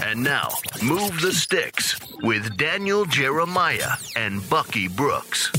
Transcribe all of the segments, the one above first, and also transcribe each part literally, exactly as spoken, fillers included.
And now, Move the Sticks with Daniel Jeremiah and Bucky Brooks.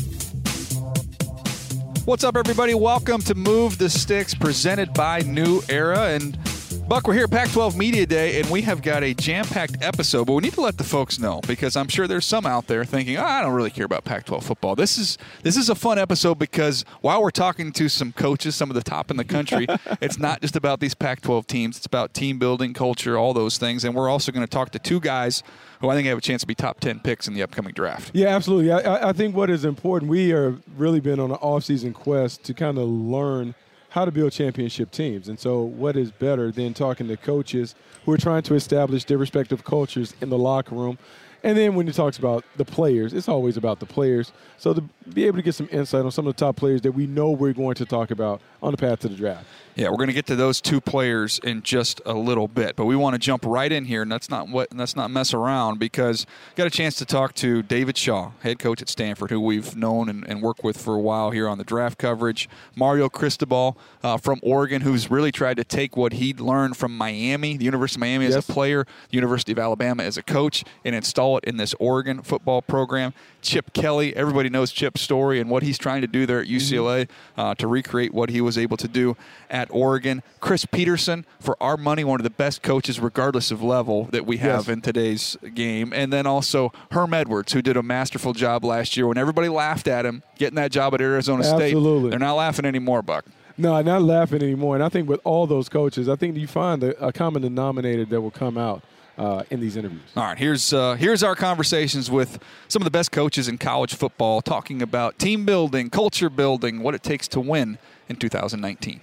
What's up, everybody? Welcome to Move the Sticks, presented by New Era. And Buck, we're here at Pac twelve Media Day, and we have got a jam-packed episode, but we need to let the folks know, because I'm sure there's some out there thinking, oh, I don't really care about Pac twelve football. This is this is a fun episode because while we're talking to some coaches, some of the top in the country, it's not just about these Pac twelve teams. It's about team building, culture, all those things. And we're also going to talk to two guys who I think have a chance to be top ten picks in the upcoming draft. Yeah, absolutely. I, I think what is important, we are really been on an off-season quest to kind of learn how to build championship teams. And so what is better than talking to coaches who are trying to establish their respective cultures in the locker room. And then when he talks about the players, it's always about the players. So to be able to get some insight on some of the top players that we know we're going to talk about on the path to the draft. Yeah, we're going to get to those two players in just a little bit, but we want to jump right in here, and that's not what that's not mess around, because got a chance to talk to David Shaw, head coach at Stanford, who we've known and, and worked with for a while here on the draft coverage. Mario Cristobal uh, from Oregon, who's really tried to take what he'd learned from Miami, the University of Miami as yes. a player, the University of Alabama as a coach, and install it in this Oregon football program. Chip Kelly, everybody knows Chip's story and what he's trying to do there at U C L A uh, to recreate what he was able to do at Oregon. Chris Peterson, for our money, one of the best coaches regardless of level that we have yes. in today's game. And then also Herm Edwards, who did a masterful job last year when everybody laughed at him getting that job at Arizona State. Absolutely. They're not laughing anymore, Buck. No, I'm not laughing anymore. And I think with all those coaches, I think you find a, a common denominator that will come out Uh, in these interviews. All right, here's uh, here's our conversations with some of the best coaches in college football, talking about team building, culture building, what it takes to win in two thousand nineteen.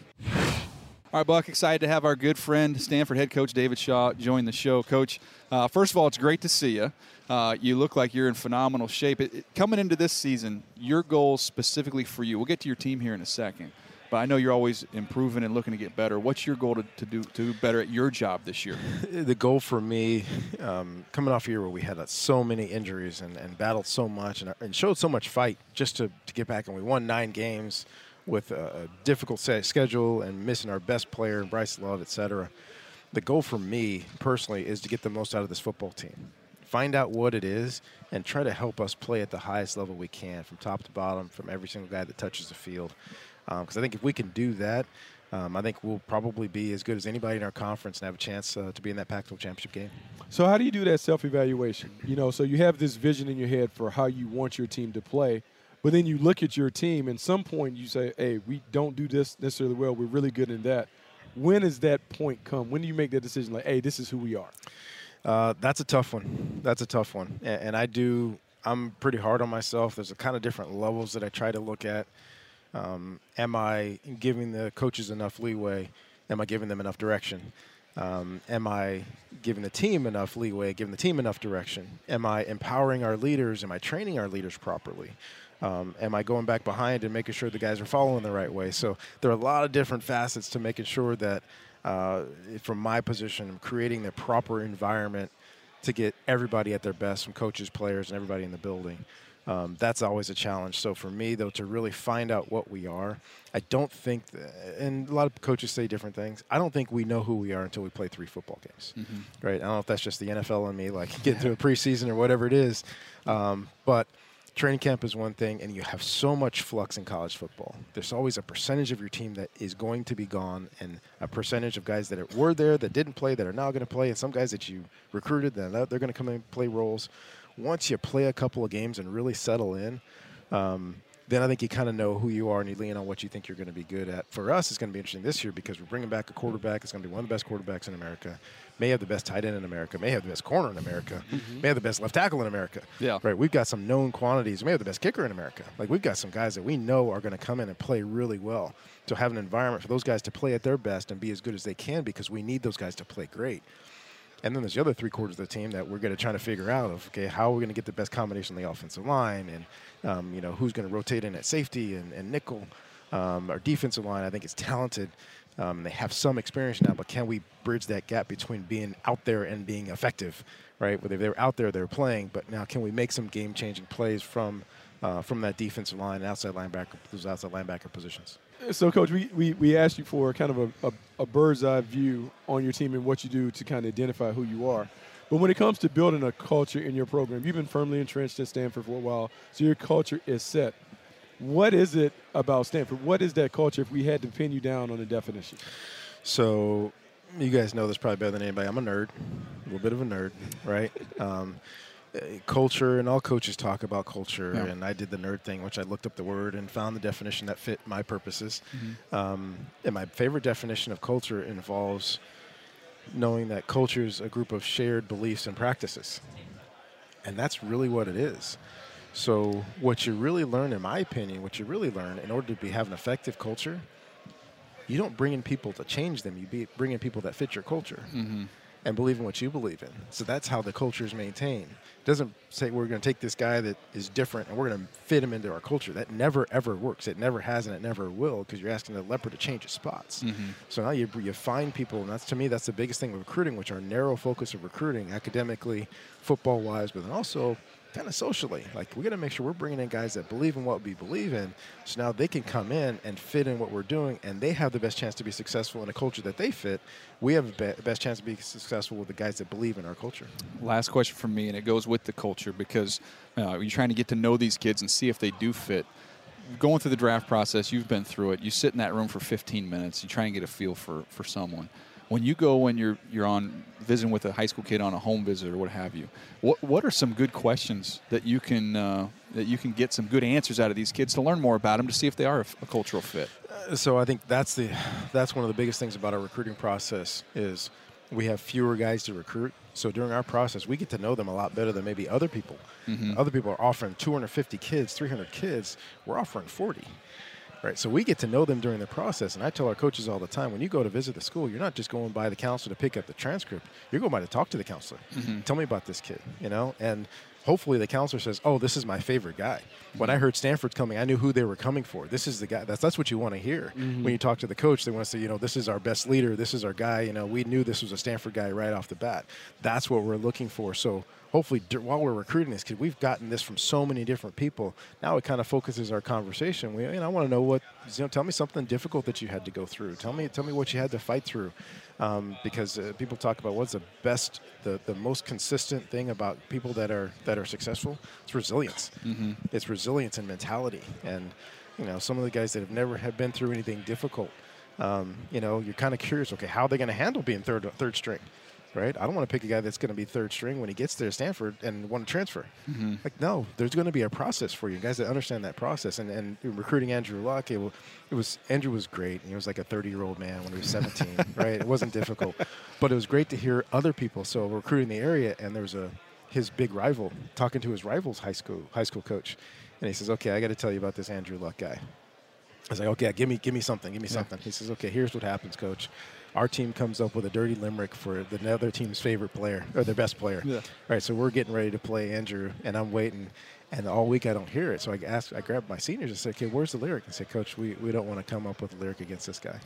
All right, Buck, excited to have our good friend, Stanford head coach David Shaw, join the show. Coach, uh, first of all, it's great to see you. Uh, you look like you're in phenomenal shape. It, it, coming into this season, your goals specifically for you, we'll get to your team here in a second, but I know you're always improving and looking to get better. What's your goal to, to do to do better at your job this year? The goal for me, um, coming off a year where we had uh, so many injuries and, and battled so much and, and showed so much fight just to, to get back, and we won nine games with a, a difficult set schedule and missing our best player, Bryce Love, et cetera. The goal for me personally is to get the most out of this football team. Find out what it is and try to help us play at the highest level we can, from top to bottom, from every single guy that touches the field. Because um, I think if we can do that, um, I think we'll probably be as good as anybody in our conference and have a chance uh, to be in that Pac twelve championship game. So how do you do that self-evaluation? You know, so you have this vision in your head for how you want your team to play, but then you look at your team, and some point you say, hey, we don't do this necessarily well. We're really good in that. When does that point come? When do you make that decision, like, hey, this is who we are? Uh, that's a tough one. That's a tough one. And, and I do – I'm pretty hard on myself. There's a kind of different levels that I try to look at. Um, am I giving the coaches enough leeway? Am I giving them enough direction? Um, am I giving the team enough leeway, giving the team enough direction? Am I empowering our leaders? Am I training our leaders properly? Um, am I going back behind and making sure the guys are following the right way? So there are a lot of different facets to making sure that, uh, from my position, I'm creating the proper environment to get everybody at their best, from coaches, players, and everybody in the building. Um, that's always a challenge. So for me, though, to really find out what we are, I don't think, that, and a lot of coaches say different things, I don't think we know who we are until we play three football games, mm-hmm. right? I don't know if that's just the N F L and me, like getting through a preseason or whatever it is, um, but training camp is one thing, and you have so much flux in college football. There's always a percentage of your team that is going to be gone, and a percentage of guys that were there that didn't play that are now going to play, and some guys that you recruited that they're going to come in and play roles. Once you play a couple of games and really settle in, um, then I think you kind of know who you are and you lean on what you think you're going to be good at. For us, it's going to be interesting this year because we're bringing back a quarterback. It's going to be one of the best quarterbacks in America. May have the best tight end in America. May have the best corner in America. Mm-hmm. May have the best left tackle in America. Yeah. Right. We've got some known quantities. May have the best kicker in America. Like, we've got some guys that we know are going to come in and play really well. To have an environment for those guys to play at their best and be as good as they can, because we need those guys to play great. And then there's the other three quarters of the team that we're going to try to figure out of, okay, how are we going to get the best combination on the offensive line, and, um, you know, who's going to rotate in at safety and, and nickel. Um, our defensive line, I think, is talented. Um, they have some experience now, but can we bridge that gap between being out there and being effective, right? Whether they were out there, they were playing, but now can we make some game-changing plays from uh, from that defensive line and outside linebacker, those outside linebacker positions? So, Coach, we, we, we asked you for kind of a, a, a bird's eye view on your team and what you do to kind of identify who you are. But when it comes to building a culture in your program, you've been firmly entrenched at Stanford for a while, so your culture is set. What is it about Stanford? What is that culture if we had to pin you down on a definition? So you guys know this probably better than anybody. I'm a nerd, a little bit of a nerd, right? Um, culture, and all coaches talk about culture, yeah. and I did the nerd thing, which I looked up the word and found the definition that fit my purposes. Mm-hmm. Um, and my favorite definition of culture involves knowing that culture is a group of shared beliefs and practices. And that's really what it is. So what you really learn, in my opinion, what you really learn in order to be, have an effective culture, you don't bring in people to change them. You be, bring in people that fit your culture Mm-hmm. and believe in what you believe in. So that's how the culture is maintained. It doesn't say we're going to take this guy that is different and we're going to fit him into our culture. That never, ever works. It never has and it never will, because you're asking the leopard to change his spots. Mm-hmm. So now you, you find people, and that's, to me, that's the biggest thing with recruiting, which are narrow focus of recruiting, academically, football-wise, but then also kind of socially. Like, we got to make sure we're bringing in guys that believe in what we believe in, so now they can come in and fit in what we're doing, and they have the best chance to be successful in a culture that they fit. We have the be- best chance to be successful with the guys that believe in our culture. Last question from me, and it goes with the culture, because uh, you're trying to get to know these kids and see if they do fit. Going through the draft process, you've been through it. You sit in that room for fifteen minutes. You try and get a feel for, for someone. When you go and you're you're on visiting with a high school kid on a home visit or what have you, what what are some good questions that you can uh, that you can get some good answers out of these kids to learn more about them, to see if they are a, a cultural fit? Uh, so I think that's the that's one of the biggest things about our recruiting process is we have fewer guys to recruit. So during our process, we get to know them a lot better than maybe other people. Mm-hmm. Other people are offering two hundred fifty kids, three hundred kids. We're offering forty. Right, so we get to know them during the process, and I tell our coaches all the time, when you go to visit the school, you're not just going by the counselor to pick up the transcript. You're going by to talk to the counselor. Mm-hmm. Tell me about this kid, you know? And hopefully the counselor says, oh, this is my favorite guy. Mm-hmm. When I heard Stanford's coming, I knew who they were coming for. This is the guy. That's, that's what you want to hear. Mm-hmm. When you talk to the coach, they want to say, you know, this is our best leader. This is our guy. You know, we knew this was a Stanford guy right off the bat. That's what we're looking for. So hopefully while we're recruiting this kid, we've gotten this from so many different people. Now it kind of focuses our conversation. We, you know, I want to know what, you know, tell me something difficult that you had to go through. Tell me, tell me what you had to fight through. Um, because uh, people talk about what's the best, the, the most consistent thing about people that are that are successful. It's resilience. Mm-hmm. It's resilience and mentality. And you know, some of the guys that have never have been through anything difficult, um, you know, you're kind of curious. Okay, how are they going to handle being third third string? Right? I don't want to pick a guy that's going to be third string when he gets there to Stanford and want to transfer. Mm-hmm. Like, no, there's going to be a process for you, guys that understand that process. And, and recruiting Andrew Luck, it, it was Andrew was great. He was like a thirty-year-old man when he was seventeen, right? It wasn't difficult. But it was great to hear other people. So recruiting the area, and there was a his big rival, talking to his rival's high school high school coach. And he says, okay, I got to tell you about this Andrew Luck guy. I was like, okay, give me, give me something, give me yeah. something. He says, okay, here's what happens, coach. Our team comes up with a dirty limerick for the other team's favorite player, or their best player. Yeah. All right, so we're getting ready to play Andrew, and I'm waiting, and all week I don't hear it. So I asked, I grabbed my seniors and said, okay, where's the lyric? I said, Coach, we, we don't want to come up with a lyric against this guy.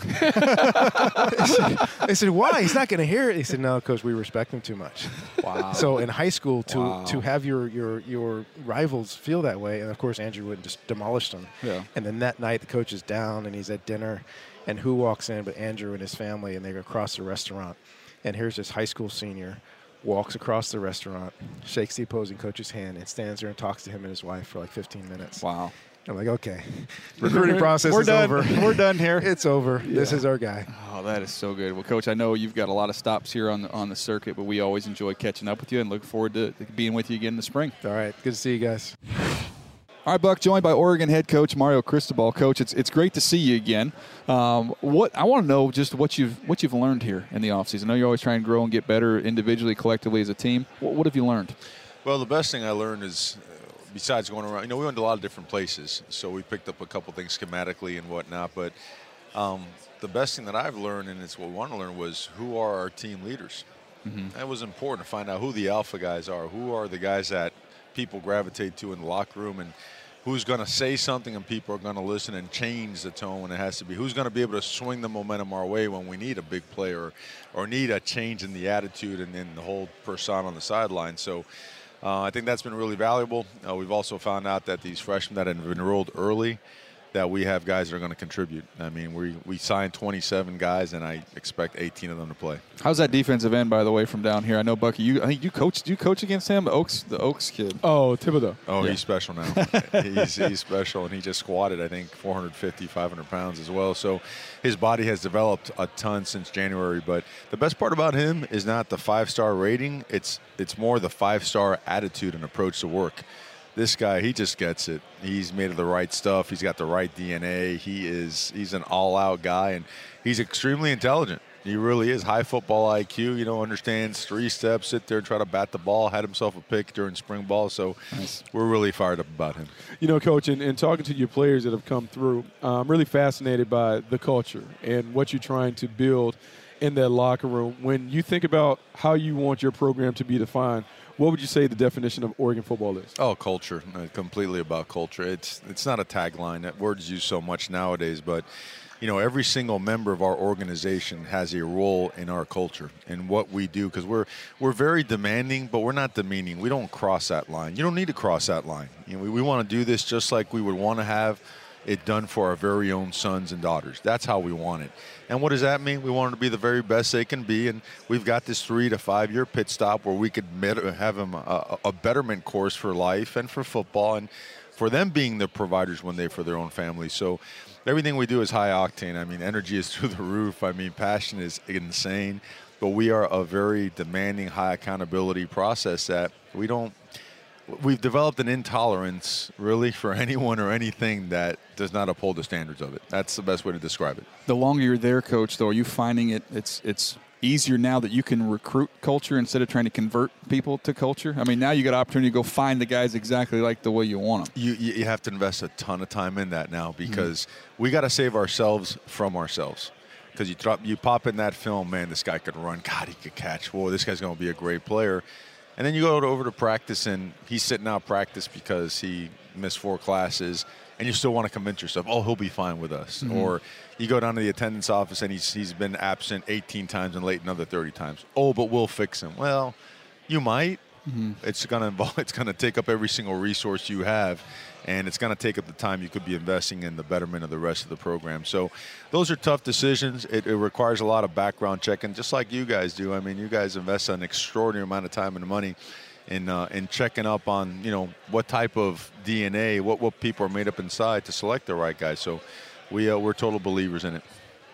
they, said, they said, why? He's not going to hear it. He said, no, Coach, we respect him too much. Wow. So in high school, to wow. to have your, your, your rivals feel that way, and of course Andrew wouldn't just demolish them. Yeah. And then that night the coach is down, and he's at dinner, and who walks in but Andrew and his family, and they go across the restaurant. And here's this high school senior, walks across the restaurant, shakes the opposing coach's hand, and stands there and talks to him and his wife for like fifteen minutes. Wow. I'm like, okay, recruiting process We're is done. over. We're done here. It's over. Yeah. This is our guy. Oh, that is so good. Well, Coach, I know you've got a lot of stops here on the, on the circuit, but we always enjoy catching up with you and look forward to being with you again in the spring. All right. Good to see you guys. All right, Buck, joined by Oregon head coach Mario Cristobal. Coach, it's it's great to see you again. Um, what I want to know just what you've what you've learned here in the offseason. I know you're always trying to grow and get better individually, collectively as a team. What, what have you learned? Well, the best thing I learned is, uh, besides going around, you know, we went to a lot of different places, so we picked up a couple things schematically and whatnot. But um, the best thing that I've learned, and it's what we want to learn, was who are our team leaders. Mm-hmm. That was important to find out who the alpha guys are, who are the guys that people gravitate to in the locker room, and who's going to say something and people are going to listen and change the tone when it has to be. Who's going to be able to swing the momentum our way when we need a big play or, or need a change in the attitude and in the whole persona on the sideline. So uh, I think that's been really valuable. Uh, we've also found out that these freshmen that have enrolled early that we have guys that are going to contribute. I mean, we we signed twenty-seven guys, and I expect eighteen of them to play. How's that defensive end, by the way, from down here? I know, Bucky, you I think you coached. Do you coach against him? The Oaks, the Oaks kid. Oh, Thibodeau. Oh, Yeah. he's special now. he's, he's special, and he just squatted, I think, four hundred fifty, five hundred pounds as well. So his body has developed a ton since January. But the best part about him is not the five-star rating. It's it's more the five-star attitude and approach to work. This guy, he just gets it. He's made of the right stuff. He's got the right D N A. He is he's an all-out guy, and he's extremely intelligent. He really is. High football I Q, you know, understands three steps, sit there and try to bat the ball, had himself a pick during spring ball. So Nice. we're really fired up about him. You know, Coach, and, and talking to your players that have come through, uh, I'm really fascinated by the culture and what you're trying to build in that locker room. When you think about how you want your program to be defined, what would you say the definition of Oregon football is? Oh, culture. Uh, completely about culture. It's it's not a tagline. That word's used so much nowadays, but you know, every single member of our organization has a role in our culture and what we do, because we're we're very demanding, but we're not demeaning. We don't cross that line. You don't need to cross that line. You know, we, we want to do this just like we would want to have it done for our very own sons and daughters. That's how we want it. And what does that mean? We want them to be the very best they can be, and we've got this three to five year pit stop where we could met, have them a, a betterment course for life and for football, and for them being the providers one day for their own family. So everything we do is high octane. I mean, energy is through the roof. I mean, passion is insane. But we are a very demanding, high accountability process that we don't we've developed an intolerance, really, for anyone or anything that does not uphold the standards of it. That's the best way to describe it. The longer you're there, Coach, though, are you finding it it's it's easier now that you can recruit culture instead of trying to convert people to culture? I mean, now you got an opportunity to go find the guys exactly like the way you want them. You you have to invest a ton of time in that now, because mm-hmm. we got to save ourselves from ourselves. Because you drop, you pop in that film, man, this guy could run. God, he could catch. Whoa, this guy's going to be a great player. And then you go over to practice, and he's sitting out practice because he missed four classes, and you still want to convince yourself, oh, he'll be fine with us. Mm-hmm. Or you go down to the attendance office, and he's he's been absent eighteen times and late another thirty times. Oh, but we'll fix him. Well, you might. Mm-hmm. It's going to involve. It's going to take up every single resource you have, and it's going to take up the time you could be investing in the betterment of the rest of the program. So those are tough decisions. It, it requires a lot of background checking, just like you guys do. I mean, you guys invest an extraordinary amount of time and money in uh, in checking up on, you know, what type of D N A, what, what people are made up inside to select the right guys. So we, uh, we're total believers in it.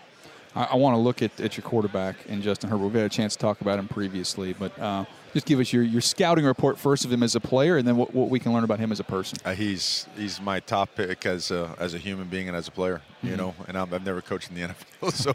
I, I want to look at, at your quarterback and Justin Herbert. We've had a chance to talk about him previously, but uh, just give us your, your scouting report first of him as a player, and then what, what we can learn about him as a person. Uh, he's he's my top pick as a, as a human being and as a player, you mm-hmm. know. And I'm, I've never coached in the N F L, so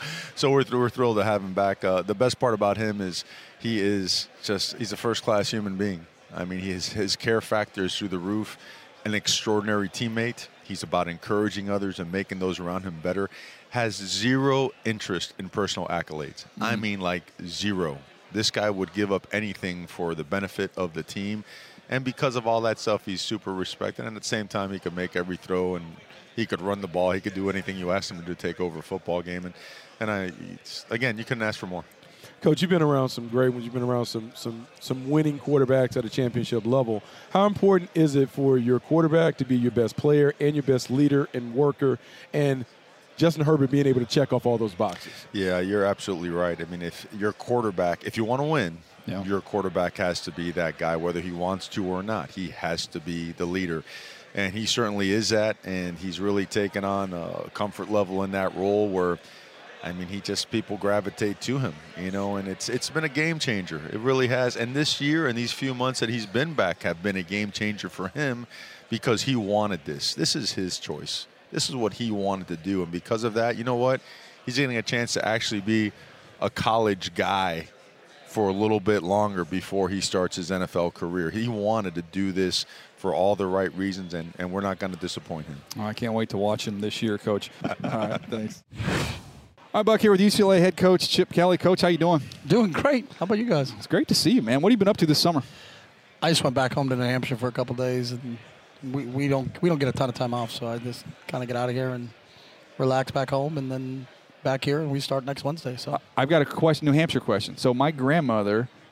so we're we're thrilled to have him back. Uh, the best part about him is he is just he's a first class human being. I mean, his his care factor is through the roof. An extraordinary teammate. He's about encouraging others and making those around him better. Has zero interest in personal accolades. Mm-hmm. I mean, like zero. This guy would give up anything for the benefit of the team. And because of all that stuff, he's super respected. And at the same time, he could make every throw, and he could run the ball. He could do anything you asked him to do, take over a football game. And, and I, again, you couldn't ask for more. Coach, you've been around some great ones. You've been around some some some winning quarterbacks at a championship level. How important is it for your quarterback to be your best player and your best leader and worker, and Justin Herbert being able to check off all those boxes? Yeah, you're absolutely right. I mean, if your quarterback, if you want to win, yeah. your quarterback has to be that guy, whether he wants to or not. He has to be the leader. And he certainly is that, and he's really taken on a comfort level in that role where, I mean, he just, people gravitate to him, you know, and it's it's been a game changer. It really has. And this year and these few months that he's been back have been a game changer for him because he wanted this. This is his choice. This is what he wanted to do. And because of that, you know what? He's getting a chance to actually be a college guy for a little bit longer before he starts his N F L career. He wanted to do this for all the right reasons, and, and we're not going to disappoint him. Oh, I can't wait to watch him this year, Coach. All right, thanks. All right, Buck here with U C L A head coach Chip Kelly. Coach, how you doing? Doing great. How about you guys? It's great to see you, man. What have you been up to this summer? I just went back home to New Hampshire for a couple of days, and we, we don't we don't get a ton of time off, so I just kind of get out of here and relax back home, and then back here, and we start next Wednesday. So I've got a question, New Hampshire question. So my grandmother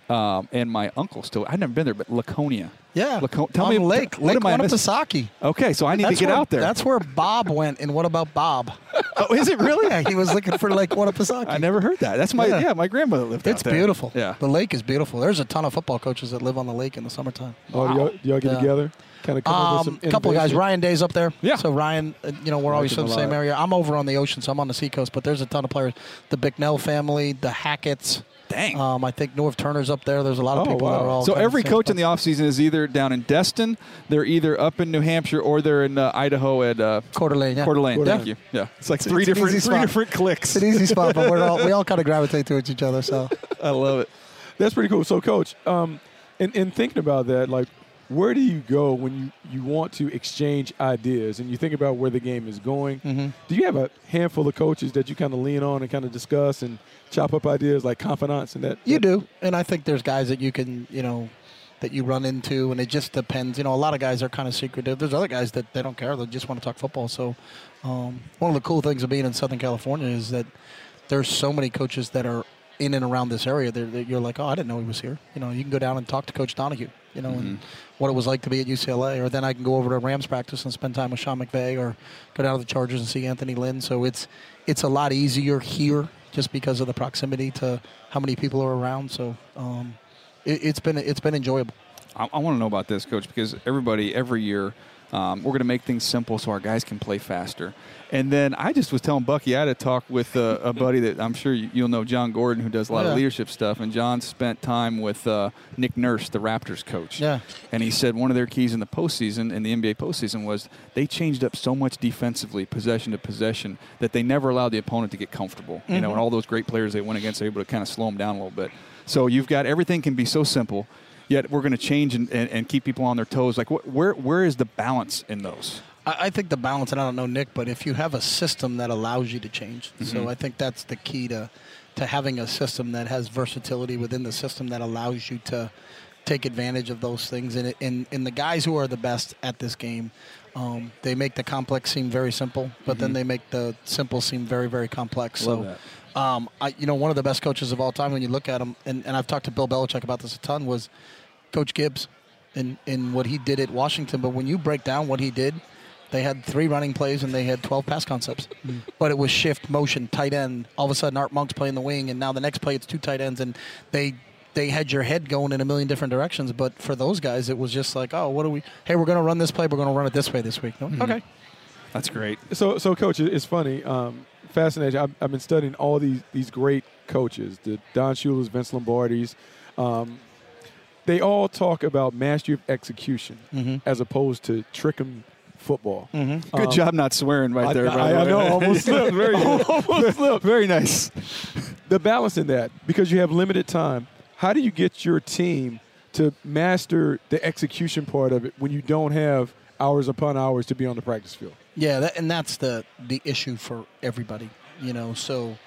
Um, and my uncle still, I've never been there, but Laconia. Yeah. Laco- tell on me, the lake. what Lake am I missing? Winnipesaukee. Okay, so I need That's to get where, out there. That's where Bob went. And what about Bob? Oh, is it really? Yeah, he was looking for Lake Winnipesaukee. I never heard that. That's my yeah. Yeah. my grandmother lived It's out there. beautiful. Yeah. The lake is beautiful. There's a ton of football coaches that live on the lake in the summertime. Oh, do y'all, do y'all get Yeah. together? Kind of come up with Um, some a couple of guys. innovation? Ryan Day's up there. Yeah. So Ryan, uh, you know, we're always him in the a same lot. area. I'm over on the ocean, so I'm on the seacoast. But there's a ton of players. The Bicknell family, the Hackett's. Dang. Um, I think North Turner's up there. There's a lot of Oh, people that wow. are all. So kind of every same coach in spot. the offseason is either down in Destin, they're either up in New Hampshire, or they're in uh, Idaho at uh, Coeur d'Alene. Yeah. Coeur d'Alene. Coeur Thank d'Alene. you. Yeah, it's like It's- three it's an different easy three spot. different clicks. It's an easy spot, but we're all, we all kind of gravitate towards each other. So I love it. That's pretty cool. So, Coach, um, in, in thinking about that, like, where do you go when you, you want to exchange ideas and you think about where the game is going? Mhm. Do you have a handful of coaches that you kind of lean on and kind of discuss and chop up ideas like confidants and that? you do, and I think there's guys that you can, you know, that you run into, and it just depends. You know, a lot of guys are kind of secretive. There's other guys that they don't care; they just want to talk football. So, um, one of the cool things of being in Southern California is that there's so many coaches that are in and around this area. They're, that you're like, oh, I didn't know he was here. You know, you can go down and talk to Coach Donahue. You know, and what it was like to be at U C L A, or then I can go over to Rams practice and spend time with Sean McVay, or go down to the Chargers and see Anthony Lynn. So it's it's a lot easier here just because of the proximity to how many people are around. So um, it, it's been it's been enjoyable. I, I want to know about this, Coach, because everybody, every year, um, we're going to make things simple so our guys can play faster. And then I just was telling Bucky, I had a talk with uh, a buddy that I'm sure you- you'll know, John Gordon, who does a lot Yeah. of leadership stuff. And John spent time with uh, Nick Nurse, the Raptors coach. Yeah. And he said one of their keys in the postseason, in the N B A postseason, was they changed up so much defensively, possession to possession, that they never allowed the opponent to get comfortable. You know, and all those great players they went against, they were able to kind of slow them down a little bit. So you've got everything can be so simple, yet we're going to change and, and, and keep people on their toes. Like, wh- where where is the balance in those? I I think the balance, and I don't know Nick, but if you have a system that allows you to change, so I think that's the key to to having a system that has versatility within the system that allows you to take advantage of those things. And and, and the guys who are the best at this game, um, they make the complex seem very simple, but then they make the simple seem very, very complex. Love so, that. Um, I, you know, one of the best coaches of all time, when you look at him, and, and I've talked to Bill Belichick about this a ton, was Coach Gibbs in, in what he did at Washington. But when you break down what he did, they had three running plays and they had twelve pass concepts. Mm. But it was shift, motion, tight end. All of a sudden, Art Monk's playing the wing, and now the next play, it's two tight ends. And they they had your head going in a million different directions. But for those guys, it was just like, oh, what do we – hey, we're going to run this play. We're going to run it this way this week. No? Mm-hmm. Okay. That's great. So, so Coach, it's funny, um, fascinating. I've, I've been studying all these these great coaches, the Don Shula's, Vince Lombardi's. Um, they all talk about mastery of execution Mm-hmm. as opposed to trick 'em football. Mm-hmm. Good Um, job not swearing right I, there. by I, the I way. know, almost slipped. Very, almost slipped. Very nice. The balance in that, because you have limited time, how do you get your team to master the execution part of it when you don't have hours upon hours to be on the practice field? Yeah, that, and that's the, the issue for everybody, you know. So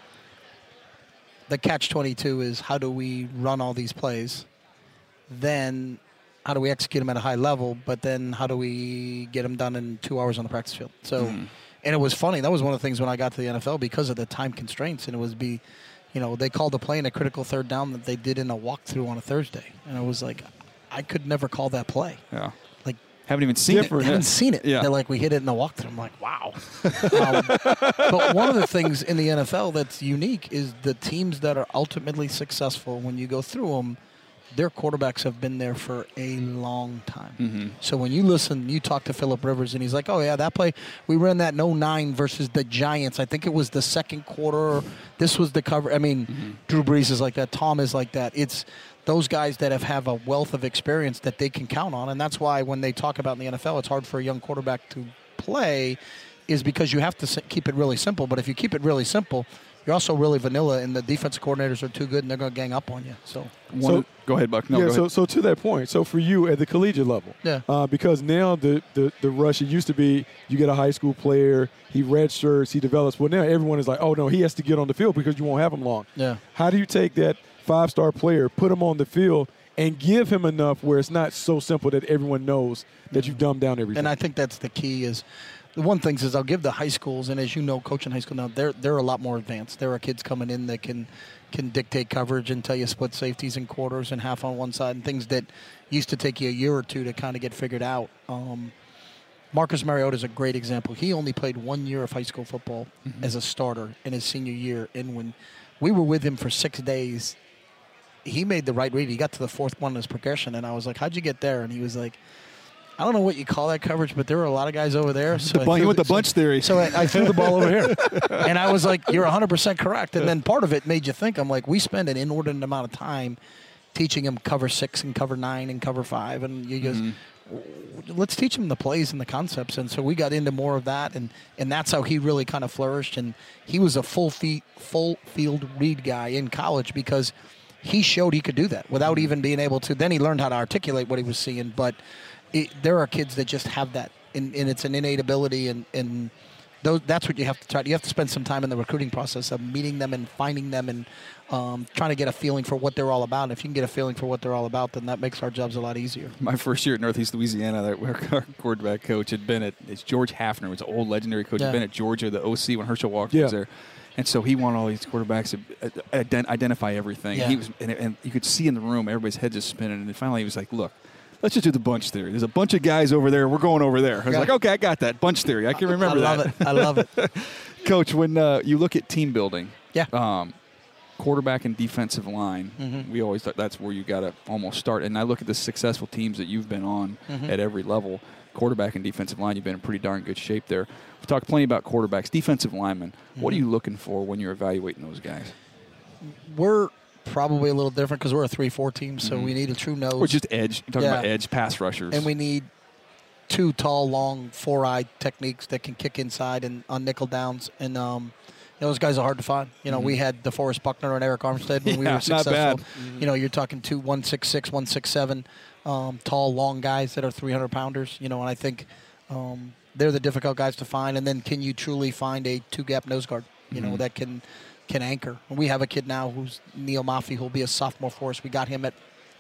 the catch twenty-two is how do we run all these plays? Then how do we execute them at a high level? But then how do we get them done in two hours on the practice field? So, and it was funny. That was one of the things when I got to the N F L because of the time constraints. And it was be, you know, they called a play in a critical third down that they did in a walkthrough on a Thursday. And I was like, I could never call that play. Yeah. Like, Haven't even seen Different. it. haven't seen it. Yeah. They're like, we hit it in the walkthrough. I'm like, wow. um, but one of the things in the N F L that's unique is the teams that are ultimately successful, when you go through them, their quarterbacks have been there for a long time. Mm-hmm. So when you listen, you talk to Phillip Rivers, and he's like, oh, yeah, that play, we ran that in oh nine versus the Giants. I think it was the second quarter. This was the cover. I mean, Mm-hmm. Drew Brees is like that. Tom is like that. It's those guys that have, have a wealth of experience that they can count on. And that's why when they talk about in the N F L, it's hard for a young quarterback to play, is because you have to s- keep it really simple. But if you keep it really simple, you're also really vanilla, and the defensive coordinators are too good, and they're going to gang up on you. So, One, go ahead, Buck. No, yeah, go so ahead. so to that point, so for you at the collegiate level, Yeah. uh, because now the, the the rush, it used to be you get a high school player, he redshirts, he develops. Well, now everyone is like, oh no, he has to get on the field because you won't have him long. Yeah. How do you take that five star player, put him on the field, and give him enough where it's not so simple that everyone knows that you've dumbed down everything? and I think that's the key is the one thing is I'll give the high schools, and as you know, coaching high school now, they're they're a lot more advanced. There are kids coming in that can can dictate coverage and tell you split safeties and quarters and half on one side and things that used to take you a year or two to kind of get figured out. Um, Marcus Mariota is a great example. He only played one year of high school football mm-hmm. as a starter in his senior year, and when we were with him for six days, he made the right read. He got to the fourth one in his progression, and I was like, how'd you get there? And he was like, I don't know what you call that coverage, but there were a lot of guys over there. So the bun- you went the so, bunch theory. So I, I threw the ball over here. And I was like, you're one hundred percent correct. And then part of it made you think, I'm like, we spend an inordinate amount of time teaching him cover six and cover nine and cover five. And you just, mm-hmm. let's teach him the plays and the concepts. And so we got into more of that. And, and that's how he really kind of flourished. And he was a full, feet, full field read guy in college because he showed he could do that without mm-hmm. even being able to. Then he learned how to articulate what he was seeing. But It, there are kids that just have that, and, and it's an innate ability, and, and those, that's what you have to try. You have to spend some time in the recruiting process of meeting them and finding them and um, trying to get a feeling for what they're all about. And if you can get a feeling for what they're all about, then that makes our jobs a lot easier. My first year at Northeast Louisiana, that our quarterback coach had been at, it's George Hafner, was an old legendary coach, yeah. had been at Georgia, the O C when Herschel Walker yeah. was there. And so he wanted all these quarterbacks to ident- identify everything. Yeah. He was, and, and you could see in the room, everybody's head just spinning. And finally he was like, look, let's just do the bunch theory. There's a bunch of guys over there. We're going over there. I was yeah. like, okay, I got that. Bunch theory. I can remember I love that. it. I love it. Coach, when uh, you look at team building, yeah. um, quarterback and defensive line, mm-hmm. we always thought that's where you got to almost start. And I look at the successful teams that you've been on mm-hmm. at every level. Quarterback and defensive line, you've been in pretty darn good shape there. We've talked plenty about quarterbacks. Defensive linemen, mm-hmm. what are you looking for when you're evaluating those guys? We're probably a little different because we're a three four team, so mm-hmm. we need a true nose. Or just edge. You're talking yeah. about edge pass rushers. And we need two tall, long, four-eye techniques that can kick inside and on nickel downs. And um, those guys are hard to find. You know, mm-hmm. we had DeForest Buckner and Eric Armstead when yeah, we were successful. Not bad. Mm-hmm. You know, you're talking two one six six, one six seven, um, tall, long guys that are three hundred pounders. You know, and I think um, they're the difficult guys to find. And then can you truly find a two-gap nose guard, you mm-hmm. know, that can can anchor? And we have a kid now who's Neil Maffey, who'll be a sophomore for us. We got him at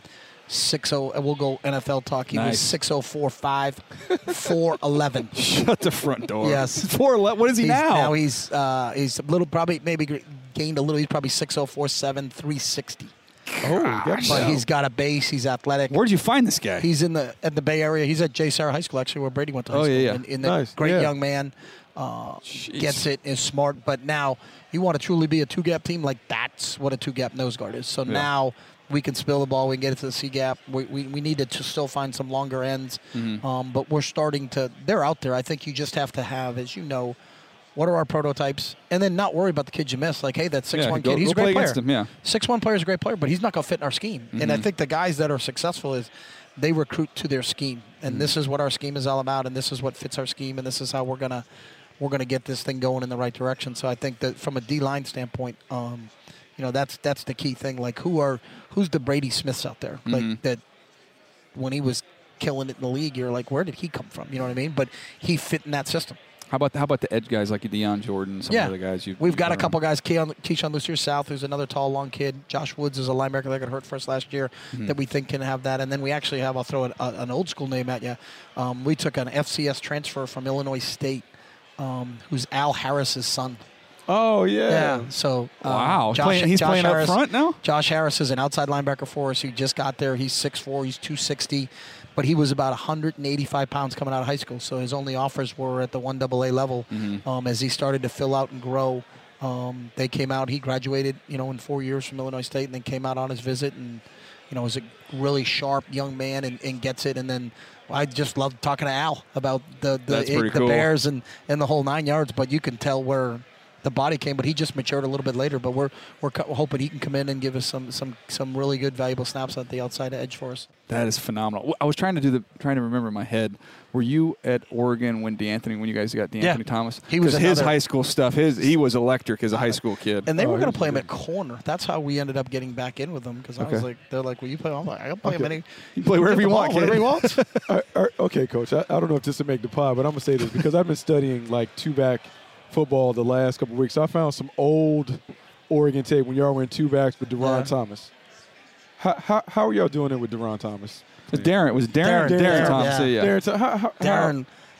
six oh, and we'll go N F L talk. He nice. was six oh four five, four eleven. Shut the front door. Yes. four eleven. What is he he's, now? Now he's uh, he's a little, probably maybe gained a little. He's probably six oh four seven, three sixty. Oh, Gosh. But he's got a base. He's athletic. Where'd you find this guy? He's in the at the Bay Area. He's at J. Sarah High School, actually, where Brady went to high oh, school. Yeah, yeah. And, and the nice. great yeah. young man. Uh, gets it, is smart. But now you want to truly be a two-gap team, like that's what a two-gap nose guard is. So yeah. now we can spill the ball. We can get it to the C-gap. We, we, we need to to still find some longer ends. Mm-hmm. Um, but we're starting to – they're out there. I think you just have to have, as you know, what are our prototypes? And then not worry about the kids you miss. Like, hey, that six one yeah, go, kid, he's go a great play player. Against him, yeah. six one player is a great player, but he's not going to fit in our scheme. Mm-hmm. And I think the guys that are successful is they recruit to their scheme. And mm-hmm. this is what our scheme is all about, and this is what fits our scheme, and this is how we're going to – we're going to get this thing going in the right direction. So I think that from a D-line standpoint, um, you know, that's that's the key thing. Like, who are who's the Brady Smiths out there? Mm-hmm. Like, that when he was killing it in the league, you're like, where did he come from? You know what I mean? But he fit in that system. How about the, how about the edge guys like Deion Jordan, some yeah. of the guys you've We've got a couple on. guys, Keyshawn, Keyshawn Lucier South, who's another tall, long kid. Josh Woods is a linebacker that got hurt for us last year mm-hmm. that we think can have that. And then we actually have, I'll throw an, uh, an old school name at you. Um, we took an F C S transfer from Illinois State. Um, who's Al Harris's son. Oh, yeah. Yeah, so... Um, wow. Josh, playing, he's Josh playing Harris, up front now? Josh Harris is an outside linebacker for us. He just got there. He's six four. He's two sixty. But he was about one hundred eighty-five pounds coming out of high school. So his only offers were at the one double A level. Mm-hmm. Um, as he started to fill out and grow, um, they came out. He graduated, you know, in four years from Illinois State and then came out on his visit and, you know, was a really sharp young man and, and gets it. And then... I just love talking to Al about the the, it, the cool. Bears and, and the whole nine yards, but you can tell where the body came. But he just matured a little bit later. But we're we're hoping he can come in and give us some some, some really good, valuable snaps at the outside edge for us. That is phenomenal. I was trying to do the trying to remember in my head. Were you at Oregon when DeAnthony when you guys got DeAnthony yeah. Thomas? He was his another, high school stuff. His he was electric as a high school kid. And they oh, were going to play him good. at corner. That's how we ended up getting back in with him because okay. I was like, they're like, "Will you play?" I'm like, "I can play okay. him any. You play wherever you want, whatever kid. he wants." all right, all right, okay, Coach. I, I don't know if this will make the pod, but I'm gonna say this because I've been studying like two-back football the last couple of weeks. I found some old Oregon tape when y'all were in two backs with Deron yeah. Thomas. How, how how are y'all doing it with Deron Thomas? It was Darren. It was Darren. Darren, Darren, Darren, Thomas. yeah. Yeah. Darren, how, how, Darren,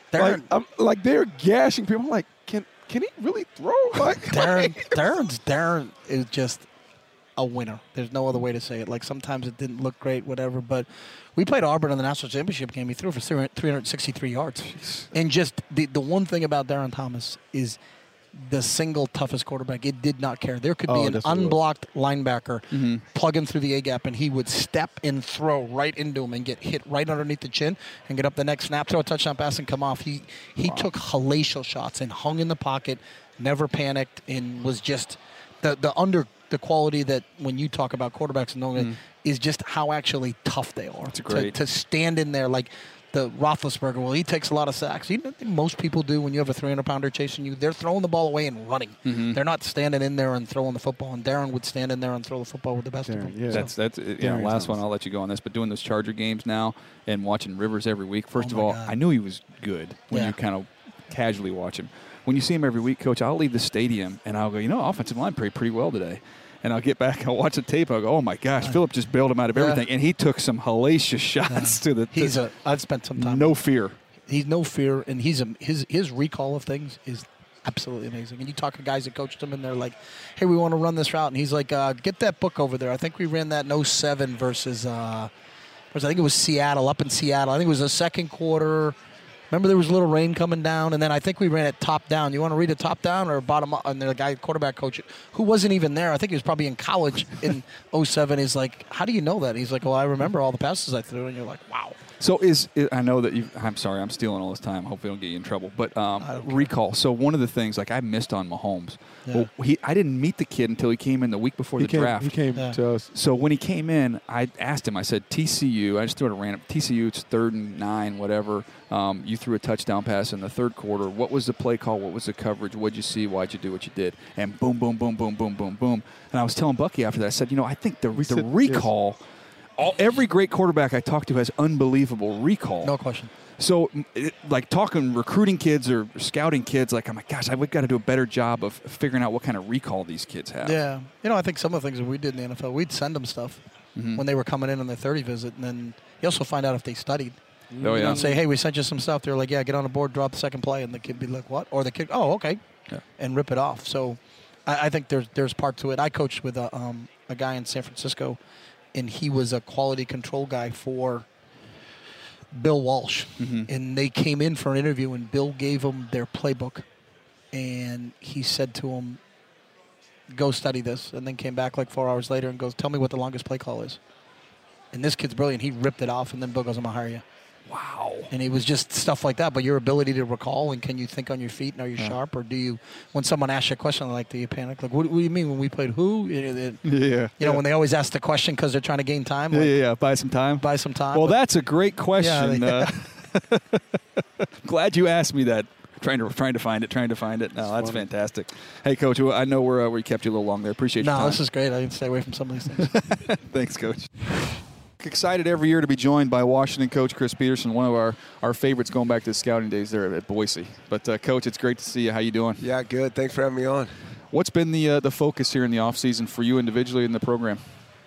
Darren, Like, I'm, like they're gashing people. I'm like, can can he really throw? Like, Darren, Darren's Darren is just a winner. There's no other way to say it. Like sometimes it didn't look great, whatever. But we played Auburn in the national championship game. He threw for three hundred sixty-three yards. And just the the one thing about Darren Thomas is the single toughest quarterback. It did not care. There could be Oh, an that's what it was. unblocked linebacker Mm-hmm. plugging through the A gap, and he would step and throw right into him and get hit right underneath the chin and get up the next snap, throw a touchdown pass, and come off. He he took hellacious shots and hung in the pocket, never panicked, and was just the the under the quality that when you talk about quarterbacks and knowing it is just how actually tough they are. That's great. To, to stand in there like the Roethlisberger, well, he takes a lot of sacks. You know, most people do when you have a three hundred pounder chasing you. They're throwing the ball away and running. Mm-hmm. They're not standing in there and throwing the football. And Darren would stand in there and throw the football with the best Darren, of them. yeah. That's that's you know, Darren last Thomas. one. I'll let you go on this, but doing those Charger games now and watching Rivers every week. First Oh of my all, God. I knew he was good when Yeah. you kind of casually watch him. When you see him every week, Coach, I'll leave the stadium and I'll go, you know, offensive line played pretty well today. And I'll get back, I'll watch the tape, I'll go, oh my gosh, Philip just bailed him out of Yeah. everything. And he took some hellacious shots to the to He's a. I've spent some time. no fear. He's no fear, and he's a, his his recall of things is absolutely amazing. And you talk to guys that coached him, and they're like, "Hey, we want to run this route," and he's like, uh, "Get that book over there." I think we ran that in oh seven versus, uh, versus I think it was Seattle, up in Seattle. I think it was the second quarter. Remember, there was a little rain coming down, and then I think we ran it top down. You want to read it top down or bottom up? And the guy, quarterback coach, who wasn't even there, I think he was probably in college in oh seven, is like, "How do you know that?" He's like, "Well, I remember all the passes I threw," and you're like, "Wow." So is, is I know that you. I'm sorry, I'm stealing all this time. Hopefully, I don't get you in trouble. But um, recall. So one of the things, like I missed on Mahomes. Yeah. Well, he I didn't meet the kid until he came in the week before he the came, draft. He came Yeah. to us. So when he came in, I asked him. I said, T C U. I just threw it a random T C U. It's third and nine, whatever. Um, you threw a touchdown pass in the third quarter. What was the play call? What was the coverage? What'd you see? Why'd you do what you did? And boom, boom, boom, boom, boom, boom, boom. And I was telling Bucky after that. I said, you know, I think the the said- recall. All, every great quarterback I talk to has unbelievable recall. No question. So, it, like talking recruiting kids or scouting kids, like I'm like, gosh, I've got to do a better job of figuring out what kind of recall these kids have. Yeah. You know, I think some of the things that we did in the N F L, we'd send them stuff Mhm. when they were coming in on their thirty visit, and then you also find out if they studied. Oh You know, yeah. and say, hey, we sent you some stuff. They're like, yeah, get on the board, drop the second play, and the kid be like, what? Or the kid, oh, okay, Yeah. and rip it off. So I, I think there's there's part to it. I coached with a, um, a guy in San Francisco, and he was a quality control guy for Bill Walsh. Mhm. And they came in for an interview, and Bill gave them their playbook. And he said to him, go study this. And then came back like four hours later and goes, tell me what the longest play call is. And this kid's brilliant. He ripped it off, and then Bill goes, I'm going to hire you. Wow. And it was just stuff like that. But your ability to recall, and can you think on your feet, and are you Yeah. sharp? Or do you, when someone asks you a question, like, do you panic? Like, what, what do you mean when we played who? You know, the- Yeah. you know, when they always ask the question because they're trying to gain time, Yeah, like, yeah, yeah. Buy some time. buy some time. Well, But- that's a great question. Yeah, uh, glad you asked me that. Trying to trying to find it, trying to find it. No, That's that's funny. fantastic. Hey, Coach, well, I know we're, uh, we kept you a little long there. Appreciate your no, time. this is great. I can stay away from some of these things. Thanks, Coach. Excited every year to be joined by Washington coach Chris Peterson, one of our, our favorites going back to the scouting days there at Boise. But, uh, Coach, it's great to see you. How you doing? Yeah, good. Thanks for having me on. What's been the uh, the focus here in the offseason for you individually in the program?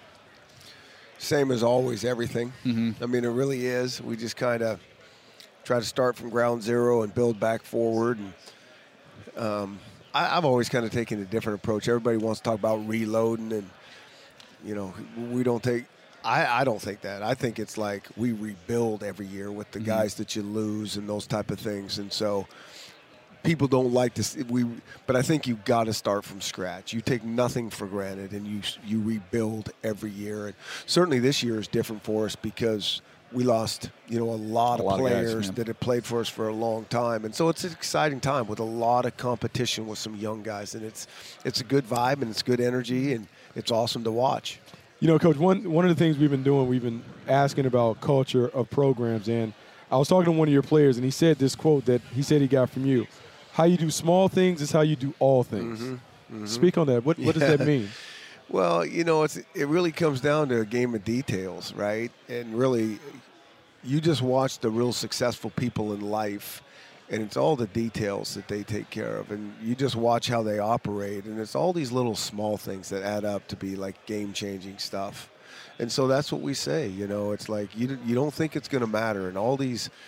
Same as always, everything. Mm-hmm. I mean, it really is. We just kind of try to start from ground zero and build back forward. And um, I, I've always kind of taken a different approach. Everybody wants to talk about reloading, and you know, we don't take. I, I don't think that. I think it's like we rebuild every year with the Mhm. guys that you lose and those type of things. And so people don't like to see, we, but I think you've got to start from scratch. You take nothing for granted, and you you rebuild every year. And certainly this year is different for us because we lost, you know, a lot A of lot of guys, players yeah. that have played for us for a long time. And so it's an exciting time with a lot of competition with some young guys, and it's it's a good vibe and it's good energy, and it's awesome to watch. You know, Coach, one, one of the things we've been doing, we've been asking about culture of programs. And I was talking to one of your players, and he said this quote that he said he got from you. How you do small things is how you do all things. Mm-hmm. Speak on that. What, what does Yeah. that mean? Well, you know, it's it really comes down to a game of details, right? And really, you just watch the real successful people in life, and it's all the details that they take care of. And you just watch how they operate, and it's all these little small things that add up to be like game-changing stuff. And so that's what we say, you know, it's like you you don't think it's going to matter, and all these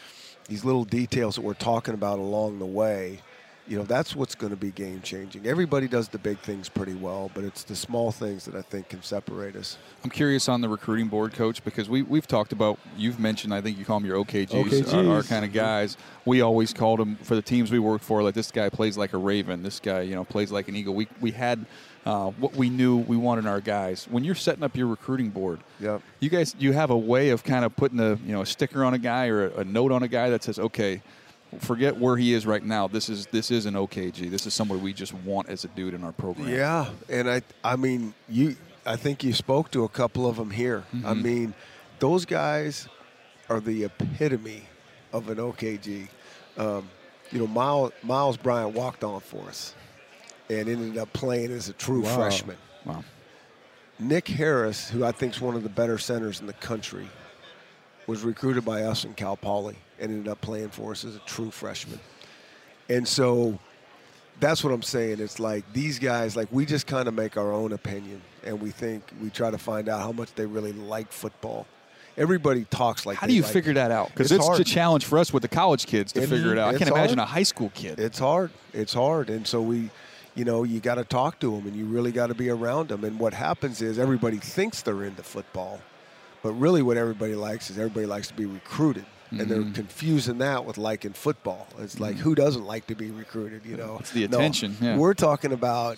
these little details that we're talking about along the way, you know, that's what's going to be game changing. Everybody does the big things pretty well, but it's the small things that I think can separate us. I'm curious on the recruiting board, Coach, because we, we've talked about, you've mentioned, I think you call them your O K Gs, O K Gs. Our, our kind of guys. We always called them, for the teams we worked for, like this guy plays like a Raven, this guy, you know, plays like an Eagle. We, we had uh, what we knew we wanted in our guys. When you're setting up your recruiting board, Yep. you guys, you have a way of kind of putting a, you know, a sticker on a guy or a, a note on a guy that says, okay, forget where he is right now. This is this is an O K G. This is somebody we just want as a dude in our program. Yeah, and I I mean you I think you spoke to a couple of them here. Mm-hmm. I mean, those guys are the epitome of an O K G. Um, you know, Miles Miles Bryant walked on for us and ended up playing as a true Wow. freshman. Wow. Nick Harris, who I think is one of the better centers in the country, was recruited by us in Cal Poly and ended up playing for us as a true freshman. And so that's what I'm saying. It's like these guys, like we just kind of make our own opinion, and we think we try to find out how much they really like football. Everybody talks like How they do you like figure it. that out? Because It's it's, hard. a challenge for us with the college kids to It- figure it out. I it's can't imagine hard. a high school kid. It's hard. It's hard. And so we, you know, you got to talk to them, and you really got to be around them. And what happens is everybody thinks they're into football, but really what everybody likes is everybody likes to be recruited. And they're confusing that with liking football. It's like, who doesn't like to be recruited, you know? It's the No, attention, yeah. We're talking about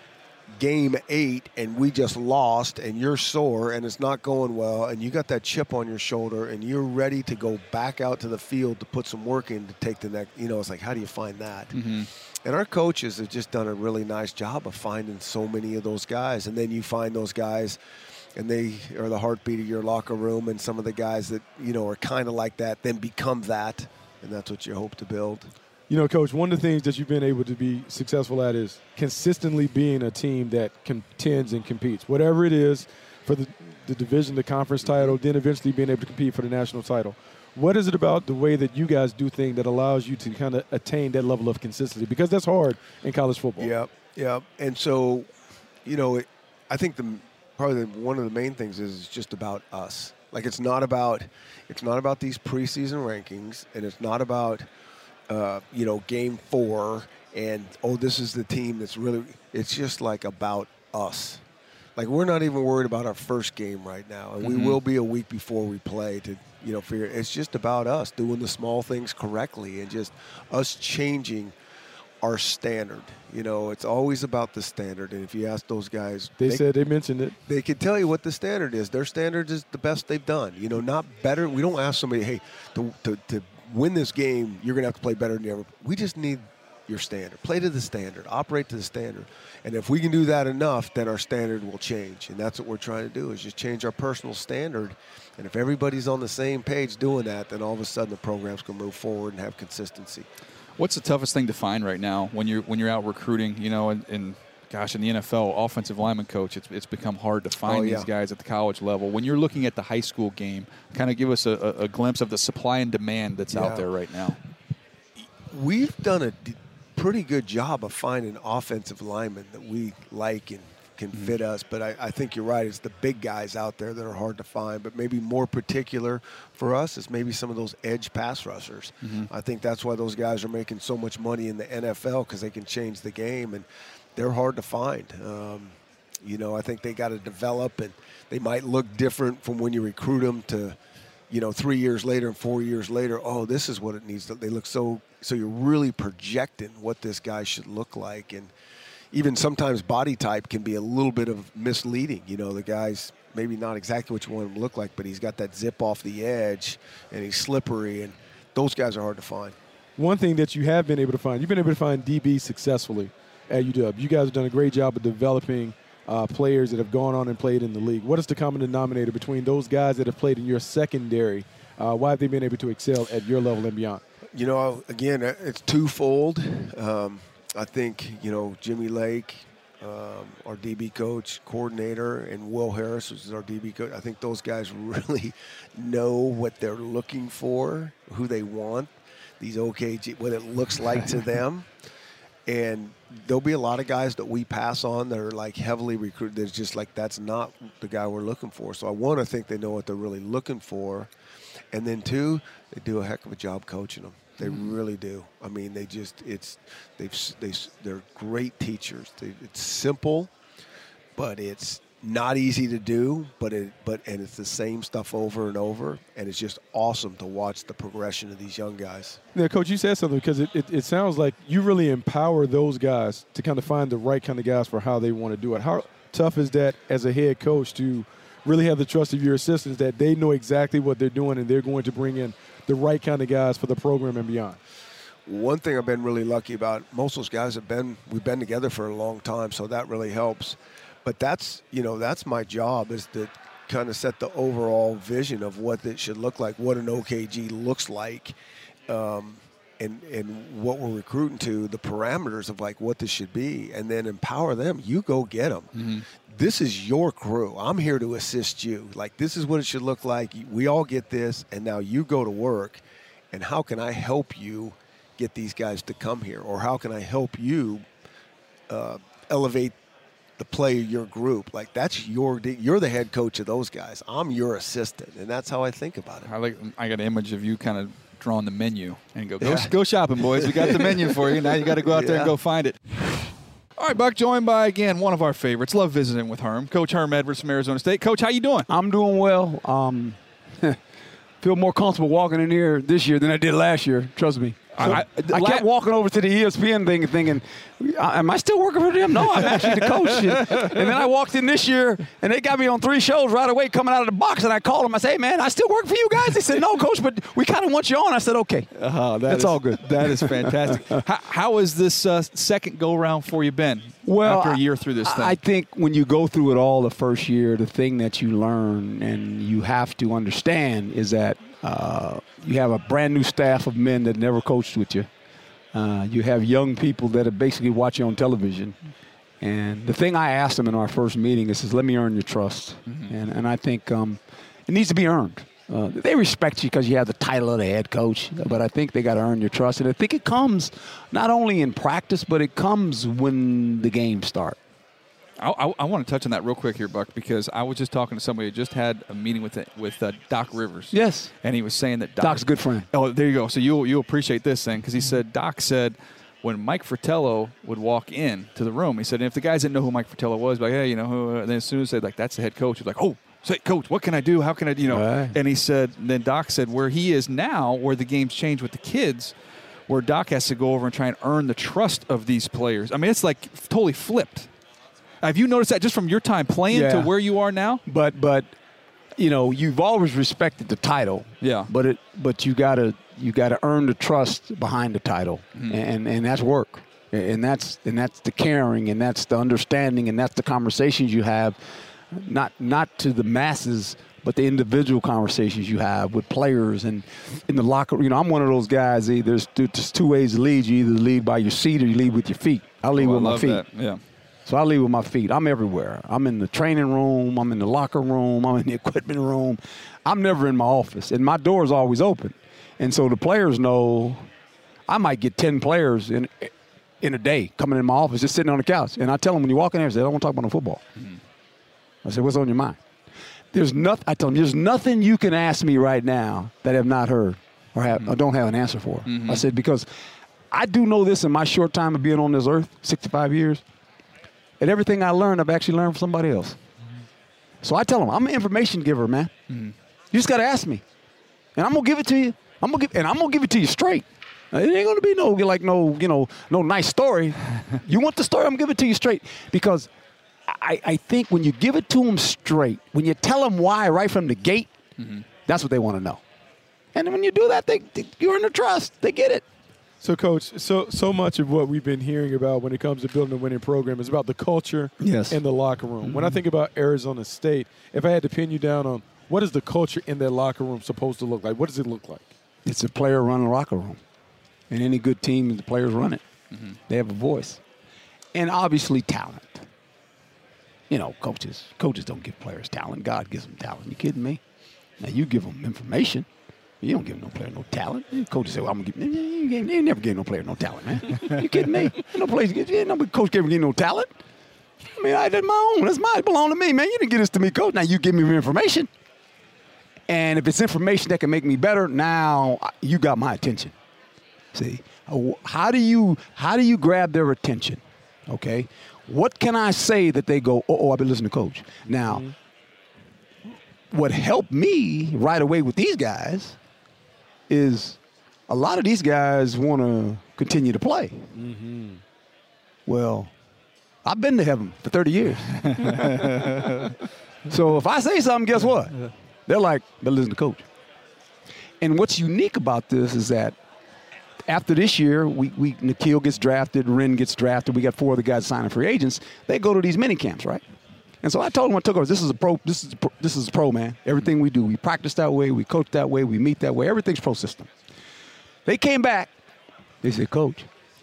game eight, and we just lost, and you're sore, and it's not going well, and you got that chip on your shoulder, and you're ready to go back out to the field to put some work in to take the next, you know, it's like, how do you find that? Mm-hmm. And our coaches have just done a really nice job of finding so many of those guys. And then you find those guys, and they are the heartbeat of your locker room, and some of the guys that, you know, are kind of like that then become that, and that's what you hope to build. You know, Coach, one of the things that you've been able to be successful at is consistently being a team that contends and competes. Whatever it is for the, the division, the conference title, then eventually being able to compete for the national title. What is it about the way that you guys do things that allows you to kind of attain that level of consistency? Because that's hard in college football. Yep, yep. And so, you know, it, I think the probably the, one of the main things is it's just about us. Like it's not about it's not about these preseason rankings, and it's not about uh, you know game four and oh this is the team that's really. It's just like about us. Like we're not even worried about our first game right now, and Mm-hmm. we will be a week before we play to you know figure. It's just about us doing the small things correctly and just us changing our standard. You know, it's always about the standard. And if you ask those guys, They, said they mentioned it. they can tell you what the standard is. Their standard is the best they've done. You know, not better. We don't ask somebody, hey, to, to, to win this game, you're going to have to play better than you ever. We just need your standard. Play to the standard. Operate to the standard. And if we can do that enough, then our standard will change. And that's what we're trying to do is just change our personal standard. And if everybody's on the same page doing that, then all of a sudden the program's going to move forward and have consistency. What's the toughest thing to find right now when you're when you're out recruiting? You know, and, and gosh, in the N F L, offensive lineman coach, it's it's become hard to find Oh, yeah. these guys at the college level. When you're looking at the high school game, kind of give us a, a, a glimpse of the supply and demand that's Yeah. out there right now. We've done a d- pretty good job of finding offensive linemen that we like and can Mm-hmm. fit us. But I, I think you're right. It's the big guys out there that are hard to find. But maybe more particular for us is maybe some of those edge pass rushers. Mm-hmm. I think that's why those guys are making so much money in the N F L because they can change the game. And they're hard to find. Um, you know, I think they got to develop, and they might look different from when you recruit them to, you know, three years later and four years later. Oh, this is what it needs. To, they look so. So you're really projecting what this guy should look like, and even sometimes body type can be a little bit of misleading. You know, the guy's maybe not exactly what you want him to look like, but he's got that zip off the edge, and he's slippery, and those guys are hard to find. One thing that you have been able to find, you've been able to find D B successfully at U W. You guys have done a great job of developing uh, players that have gone on and played in the league. What is the common denominator between those guys that have played in your secondary? Uh, why have they been able to excel at your level and beyond? You know, again, it's twofold. Um, I think, you know, Jimmy Lake, um, our D B coach, coordinator, and Will Harris, which is our D B coach, I think those guys really know what they're looking for, who they want, these O K G, what it looks like to them. And there'll be a lot of guys that we pass on that are like heavily recruited. That's just like, that's not the guy we're looking for. So I want to think they know what they're really looking for. And then two, they do a heck of a job coaching them. They really do. I mean, they just, it's, they've, they, they're great teachers. They, it's simple, but it's not easy to do, but it, but, and it's the same stuff over and over. And it's just awesome to watch the progression of these young guys. Yeah, Coach, you said something because it, it, it sounds like you really empower those guys to kind of find the right kind of guys for how they want to do it. How tough is that as a head coach to really have the trust of your assistants that they know exactly what they're doing and they're going to bring in the right kind of guys for the program and beyond? One thing I've been really lucky about, most of those guys have been, we've been together for a long time, so that really helps. But that's, you know, that's my job, is to kind of set the overall vision of what it should look like, what an O K G looks like, um, and, and what we're recruiting to, the parameters of like what this should be, and then empower them. You go get them. Mm-hmm. This is your crew. I'm here to assist you. Like, this is what it should look like. We all get this, and now you go to work. And how can I help you get these guys to come here? Or how can I help you uh, elevate the play of your group? Like, that's your, you're the head coach of those guys. I'm your assistant, and that's how I think about it. I like. I got an image of you kind of drawing the menu and go, go, yeah. go shopping, boys. We got the menu for you. Now you got to go out yeah. there and go find it. All right, Buck, joined by, again, one of our favorites. Love visiting with Herm. Coach Herm Edwards from Arizona State. Coach, how you doing? I'm doing well. Um, feel more comfortable walking in here this year than I did last year. Trust me. So I, I, I kept walking over to the E S P N thing and thinking, am I still working for them? No, I'm actually the coach. And then I walked in this year, and they got me on three shows right away coming out of the box, and I called them. I said, hey, man, I still work for you guys? They said, no, Coach, but we kind of want you on. I said, okay. Uh, that That's is, all good. That is fantastic. how, how has this uh, second go-around for you been well, after a year through this thing? I think when you go through it all the first year, the thing that you learn and you have to understand is that uh, you have a brand-new staff of men that never coached with you. Uh, you have young people that are basically watching on television. And the thing I asked them in our first meeting is, is let me earn your trust. Mm-hmm. And, and I think um, it needs to be earned. Uh, they respect you because you have the title of the head coach, but I think they got to earn your trust. And I think it comes not only in practice, but it comes when the games start. I, I, I want to touch on that real quick here, Buck, because I was just talking to somebody who just had a meeting with with uh, Doc Rivers. Yes. And he was saying that Doc, Doc's a good friend. Oh, there you go. So you'll, you'll appreciate this thing, because he said, Doc said when Mike Fratello would walk in to the room, he said, and if the guys didn't know who Mike Fratello was, like, hey, you know, who, and then as soon as they said, like, that's the head coach, he was like, oh, say, Coach, what can I do? How can I, you know? Right. And he said, and then Doc said, where he is now, where the game's changed with the kids, where Doc has to go over and try and earn the trust of these players. I mean, it's like totally flipped. Have you noticed that just from your time playing yeah. to where you are now? But but you know, you've always respected the title. Yeah. But it but you gotta you gotta earn the trust behind the title, mm-hmm. and and that's work, and that's and that's the caring, and that's the understanding, and that's the conversations you have, not not to the masses, but the individual conversations you have with players and in the locker room. You know, I'm one of those guys. There's there's two ways to lead. You either lead by your seat or you lead with your feet. I lead oh, with I my love feet. That. Yeah. So I lead with my feet. I'm everywhere. I'm in the training room. I'm in the locker room. I'm in the equipment room. I'm never in my office, and my door is always open. And so the players know I might get ten players in in a day coming in my office just sitting on the couch. And I tell them when you walk in there, I say, I don't want to talk about no football. Mm-hmm. I say, what's on your mind? There's nothing. I tell them, there's nothing you can ask me right now that I have not heard or, have, mm-hmm. or don't have an answer for. Mm-hmm. I said, because I do know this in my short time of being on this earth, sixty-five years, and everything I learned, I've actually learned from somebody else. Mm-hmm. So I tell them, I'm an information giver, man. Mm-hmm. You just got to ask me, and I'm gonna give it to you. I'm gonna give, and I'm gonna give it to you straight. It ain't gonna be no like no you know no nice story. You want the story? I'm gonna give it to you straight, because I, I think when you give it to them straight, when you tell them why right from the gate, mm-hmm. that's what they want to know. And when you do that, they, they you earn their trust. They get it. So, Coach, so so much of what we've been hearing about when it comes to building a winning program is about the culture yes. in the locker room. Mm-hmm. When I think about Arizona State, if I had to pin you down on what is the culture in that locker room supposed to look like, what does it look like? It's a player running the locker room. And any good team, the players run it. Mm-hmm. They have a voice. And obviously talent. You know, coaches coaches don't give players talent. God gives them talent. You kidding me? Now, you give them information. You don't give no player no talent. Coaches say, well, I'm going to give you. You never gave no player no talent, man. You kidding me? No place, no coach ever give no talent. I mean, I did my own. That's mine. It belonged to me, man. You didn't give this to me, coach. Now you give me information. And if it's information that can make me better, now you got my attention. See, how do you how do you grab their attention? Okay, what can I say that they go, oh, oh I've been listening to Coach. Now, mm-hmm. what helped me right away with these guys is a lot of these guys want to continue to play. Mm-hmm. Well, I've been to heaven for thirty years. So if I say something, guess what? They're like, but listen to Coach. And what's unique about this is that after this year, we, we Nikhil gets drafted, Ren gets drafted, we got four other guys signing free agents. They go to these mini camps, right? And so I told them I took over. This is a pro. This is a pro, this is a pro, man. Everything we do, we practice that way, we coach that way, we meet that way. Everything's pro system. They came back. They said, Coach.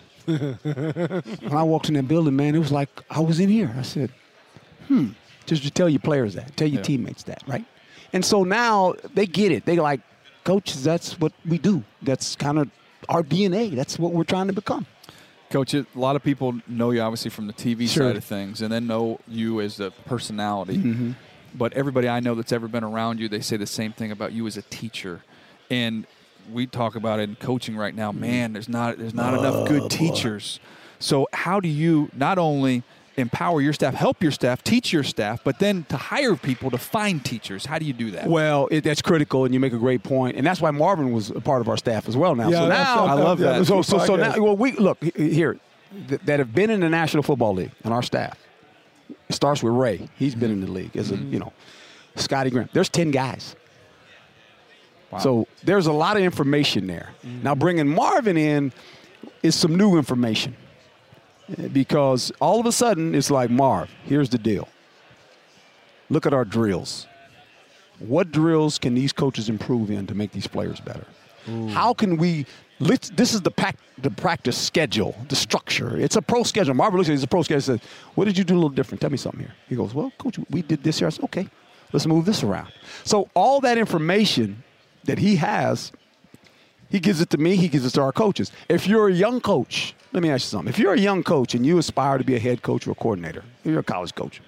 When I walked in that building, man, it was like I was in here. I said, hmm. Just to tell your players that, tell your yeah. teammates that, right? And so now they get it. They like, Coach, that's what we do. That's kind of our D N A. That's what we're trying to become. Coach, a lot of people know you obviously from the T V sure. side of things and then know you as a personality. Mm-hmm. But everybody I know that's ever been around you, they say the same thing about you as a teacher. And we talk about it in coaching right now. Man, there's not there's not oh, enough good boy. teachers. So how do you not only empower your staff, help your staff, teach your staff, but then to hire people to find teachers? How do you do that? Well, it, that's critical, and you make a great point, and that's why Marvin was a part of our staff as well. Now, yeah, so now I love that. So, so, so now, well, we look here th- that have been in the National Football League, and our staff. It starts with Ray. He's been in the league as a you know, Scotty Graham. There's ten guys. Wow. So there's a lot of information there. Mm-hmm. Now bringing Marvin in is some new information. Because all of a sudden, it's like, Marv, here's the deal. Look at our drills. What drills can these coaches improve in to make these players better? Ooh. How can we – this is the, pack, the practice schedule, the structure. It's a pro schedule. Marvin looks at it, it's a pro schedule and says, what did you do a little different? Tell me something here. He goes, well, Coach, we did this here. I said, okay, let's move this around. So all that information that he has, he gives it to me, he gives it to our coaches. If you're a young coach – let me ask you something. If you're a young coach and you aspire to be a head coach or a coordinator, you're a college coach,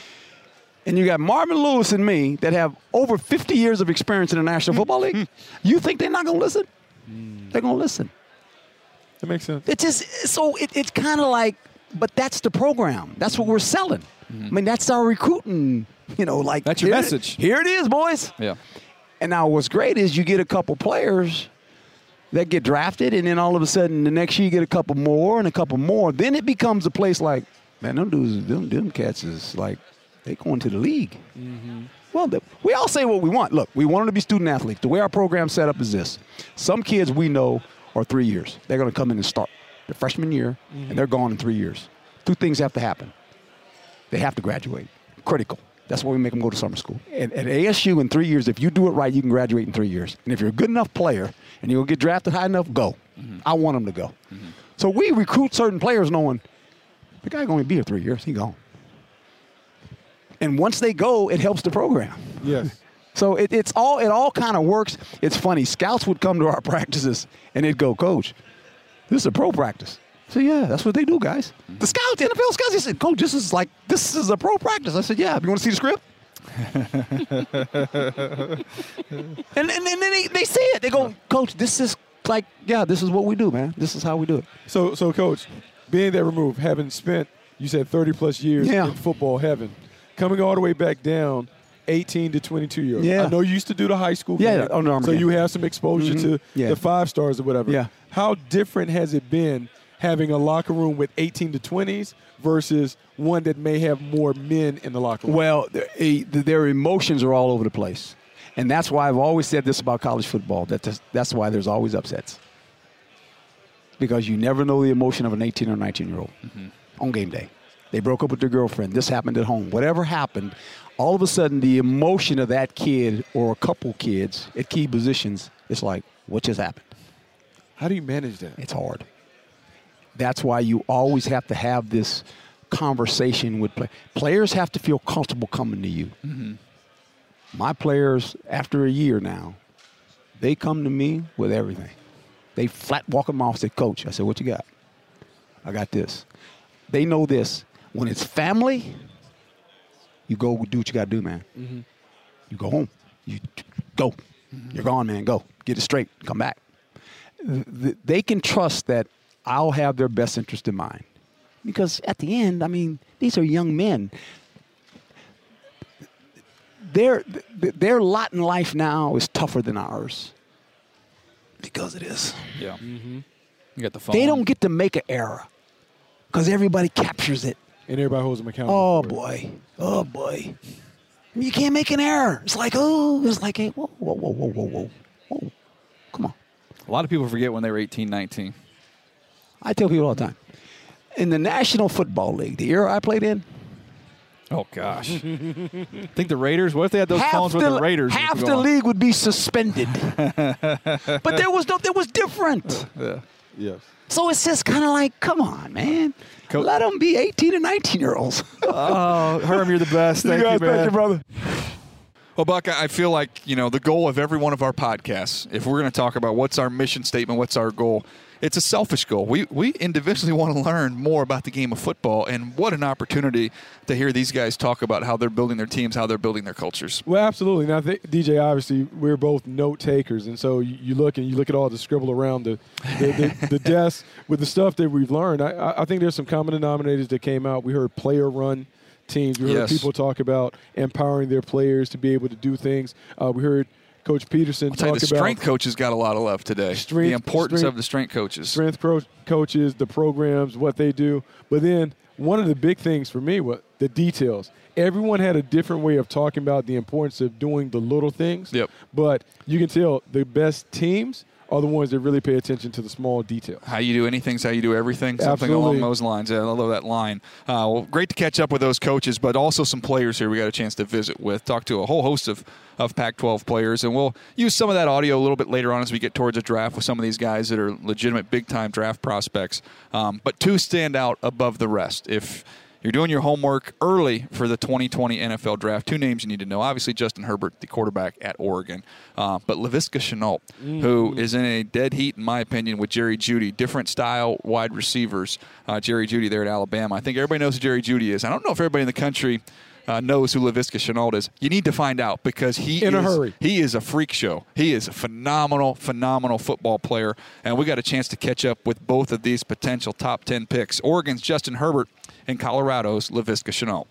and you got Marvin Lewis and me that have over fifty years of experience in the National Football League, you think they're not going to listen? Mm. They're going to listen. That makes sense. It just so it, it's kind of like, but that's the program. That's what we're selling. Mm-hmm. I mean, that's our recruiting. You know, like that's your here message. It, here it is, boys. Yeah. And now what's great is you get a couple players that get drafted, and then all of a sudden the next year you get a couple more and a couple more. Then it becomes a place like, man, them dudes, them, them cats is like, they going to the league. Mm-hmm. Well, the, we all say what we want. Look, we want them to be student athletes. The way our program set up is this. Some kids we know are three years. They're going to come in and start their freshman year, mm-hmm. and they're gone in three years. Two things have to happen. They have to graduate. Critical. That's why we make them go to summer school. At, at A S U in three years, if you do it right, you can graduate in three years. And if you're a good enough player and you'll get drafted high enough, go. Mm-hmm. I want them to go. Mm-hmm. So we recruit certain players knowing the guy going to be here three years. He gone. And once they go, it helps the program. Yes. So it, it's all it all kind of works. It's funny. Scouts would come to our practices and they'd go, Coach, this is a pro practice. So yeah, that's what they do, guys. The scouts, the N F L scouts, they said, Coach, this is like, this is a pro practice. I said, yeah, you want to see the script? and, and, and then they, they see it. They go, Coach, this is like, yeah, this is what we do, man. This is how we do it. So, so Coach, being that removed, having spent, you said thirty plus years yeah. in football heaven, coming all the way back down, eighteen to twenty-two years. Yeah. I know you used to do the high school. Yeah. Game, Oh, no, so you have some exposure mm-hmm. to yeah. the five stars or whatever. Yeah. How different has it been having a locker room with eighteen to twenties versus one that may have more men in the locker room? Well, their emotions are all over the place. And that's why I've always said this about college football, that that's why there's always upsets. Because you never know the emotion of an eighteen or nineteen-year-old mm-hmm. on game day. They broke up with their girlfriend. This happened at home. Whatever happened, all of a sudden the emotion of that kid or a couple kids at key positions, it's like, what just happened? How do you manage that? It's hard. That's why you always have to have this conversation with players. Players have to feel comfortable coming to you. Mm-hmm. My players, after a year now, they come to me with everything. They flat walk in my office and say, Coach, I said, what you got? I got this. They know this. When it's family, you go do what you got to do, man. Mm-hmm. You go home. You Go. You're gone, man. Go. Get it straight. Come back. Th- They can trust that I'll have their best interest in mind. Because at the end, I mean, these are young men. Their, their lot in life now is tougher than ours. Because it is. Yeah. Mm-hmm. You got the phone. They don't get to make an error. Because everybody captures it. And everybody holds them accountable. Oh, for it. boy. Oh, boy. You can't make an error. It's like, oh, it's like, hey, whoa, whoa, whoa, whoa, whoa, whoa. Whoa. Come on. A lot of people forget when they were eighteen, nineteen. I tell people all the time. In the National Football League, the era I played in, Oh, gosh. Think the Raiders? What if they had those half phones with the Raiders? half the league would be suspended. But there was no, there was different. Yeah. Yes. So it's just kind of like, come on, man. Co- Let them be eighteen and nineteen-year-olds. Oh, Herm, you're the best. Thank you, guys, man. thank you, brother. Well, Buck, I feel like, you know, the goal of every one of our podcasts, if we're going to talk about what's our mission statement, what's our goal, it's a selfish goal. We we individually want to learn more about the game of football, and what an opportunity to hear these guys talk about how they're building their teams, how they're building their cultures. Well, absolutely. Now, th- D J, obviously, we're both note takers, and so you, you look and you look at all the scribble around the the, the, the desk with the stuff that we've learned. I- I, I think there's some common denominators that came out. We heard player-run teams. We heard Yes. people talk about empowering their players to be able to do things. Uh, we heard Coach Peterson I'll tell you, talk the about strength coaches got a lot of love today. Strength- the importance strength- of the strength coaches. strength pro- coaches, the programs, what they do. But then one of the big things for me was the details. Everyone had a different way of talking about the importance of doing the little things. Yep. But you can tell the best teams are the ones that really pay attention to the small details. How you do anything's how you do everything. Something Absolutely. along those lines. Yeah, I love that line. Uh, well, great to catch up with those coaches, but also some players here we got a chance to visit with, talk to a whole host of, of Pac twelve players, and we'll use some of that audio a little bit later on as we get towards the draft with some of these guys that are legitimate big-time draft prospects. Um, but two stand out above the rest. If you're doing your homework early for the twenty twenty N F L Draft, two names you need to know. Obviously, Justin Herbert, the quarterback at Oregon, uh, but Laviska Shenault, mm-hmm. who is in a dead heat, in my opinion, with Jerry Jeudy. Different style wide receivers. Uh, Jerry Jeudy there at Alabama. I think everybody knows who Jerry Jeudy is. I don't know if everybody in the country uh, knows who Laviska Shenault is. You need to find out because he in is, a hurry. He is a freak show. He is a phenomenal, phenomenal football player, and we got a chance to catch up with both of these potential top ten picks. Oregon's Justin Herbert and Colorado's Laviska Shenault.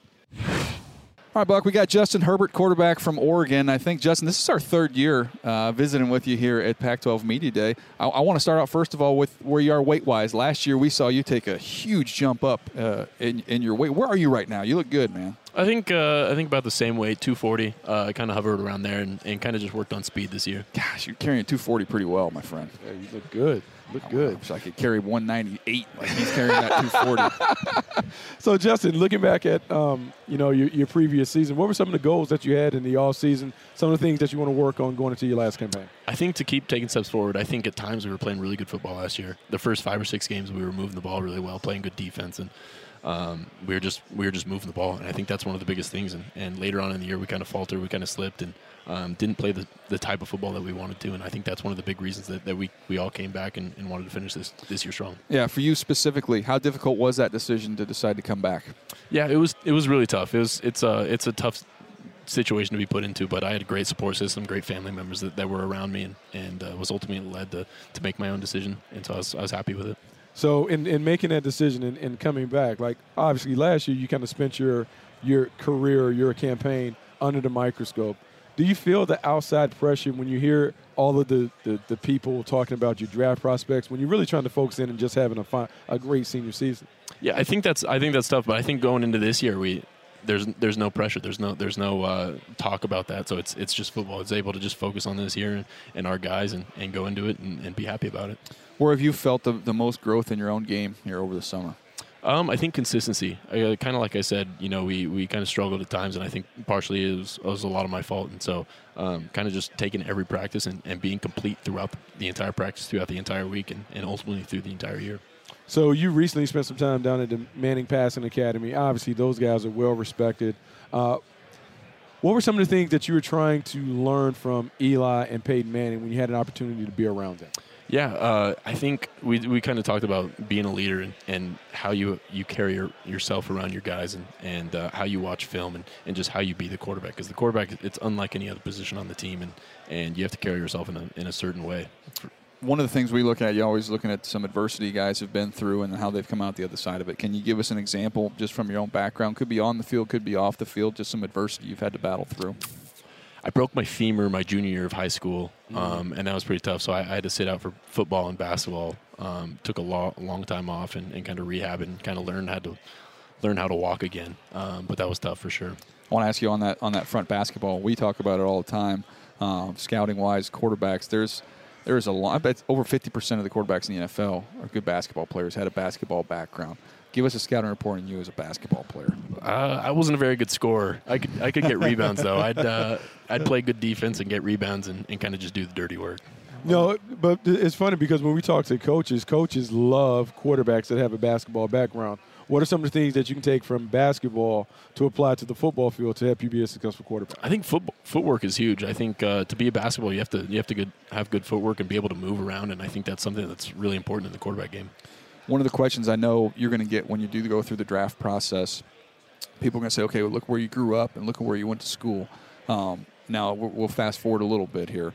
All right, Buck, we got Justin Herbert, quarterback from Oregon. I think, Justin, this is our third year uh, visiting with you here at Pac twelve Media Day. I, I want to start out, first of all, with where you are weight-wise. Last year, we saw you take a huge jump up uh, in, in your weight. Where are you right now? You look good, man. I think uh, I think about the same weight, two forty. Uh, I kind of hovered around there and, and kind of just worked on speed this year. Gosh, you're carrying two forty pretty well, my friend. Yeah, you look good. Look I good. wish I could carry one ninety-eight like he's carrying that two forty. So, Justin, looking back at um, you know your, your previous season, what were some of the goals that you had in the off season? Some of the things that you want to work on going into your last campaign? I think to keep taking steps forward, I think at times we were playing really good football last year. The first five or six games, we were moving the ball really well, playing good defense, and um, we were just we were just moving the ball. And I think that's one of the biggest things. And, and later on in the year, we kind of faltered, we kind of slipped, and um, didn't play the, the type of football that we wanted to. And I think that's one of the big reasons that, that we, we all came back and, and wanted to finish this this year strong. Yeah, for you specifically, how difficult was that decision to decide to come back? Yeah, it was it was really tough. It was it's a it's a tough situation to be put into, but I had a great support system, great family members that, that were around me, and, and uh, was ultimately led to, to make my own decision, and so I was, I was happy with it. So in, in making that decision and, and coming back, like obviously last year you kind of spent your your career, your campaign under the microscope. Do you feel the outside pressure when you hear all of the, the, the people talking about your draft prospects, when you're really trying to focus in and just having a fine, a great senior season? Yeah, I think that's I think that's tough, but I think going into this year, we there's there's no pressure, there's no there's no uh, talk about that, so it's it's just football. It's able to just focus on this year and, and our guys and, and go into it and, and be happy about it. Where have you felt the, the most growth in your own game here over the summer? Um, I think consistency. Uh, kind of like I said, you know, we, we kind of struggled at times, and I think partially it was, it was a lot of my fault. And so um, kind of just taking every practice and, and being complete throughout the entire practice, throughout the entire week, and, and ultimately through the entire year. So you recently spent some time down at the Manning Passing Academy. Obviously, those guys are well respected. Uh, what were some of the things that you were trying to learn from Eli and Peyton Manning when you had an opportunity to be around them? Yeah, uh, I think we we kind of talked about being a leader and, and how you you carry your, yourself around your guys and and uh, how you watch film and, and just how you be the quarterback. Because the quarterback, it's unlike any other position on the team, and, and you have to carry yourself in a in a certain way. One of the things we look at, you're always looking at some adversity guys have been through and how they've come out the other side of it. Can you give us an example just from your own background? Could be on the field, could be off the field, just some adversity you've had to battle through. I broke my femur my junior year of high school, um, and that was pretty tough. So I, I had to sit out for football and basketball. Um, took a long, long time off and, and kind of rehab and kind of learn how to learn how to walk again. Um, but that was tough for sure. I want to ask you on that on that front basketball. We talk about it all the time, uh, scouting wise, quarterbacks. There's there's a lot. I bet over fifty percent of the quarterbacks in the N F L are good basketball players. Had a basketball background. Give us a scouting report on you as a basketball player. Uh, I wasn't a very good scorer. I could I could get rebounds though. I'd uh, I'd play good defense and get rebounds and, and kind of just do the dirty work. No, but it's funny because when we talk to coaches, coaches love quarterbacks that have a basketball background. What are some of the things that you can take from basketball to apply to the football field to help you be a successful quarterback? I think football, footwork is huge. I think uh, to be a basketball, you have to you have to good, have good footwork and be able to move around, and I think that's something that's really important in the quarterback game. One of the questions I know you're going to get when you do go through the draft process, people are going to say, okay, well, look where you grew up and look at where you went to school. Um, now, we'll fast forward a little bit here.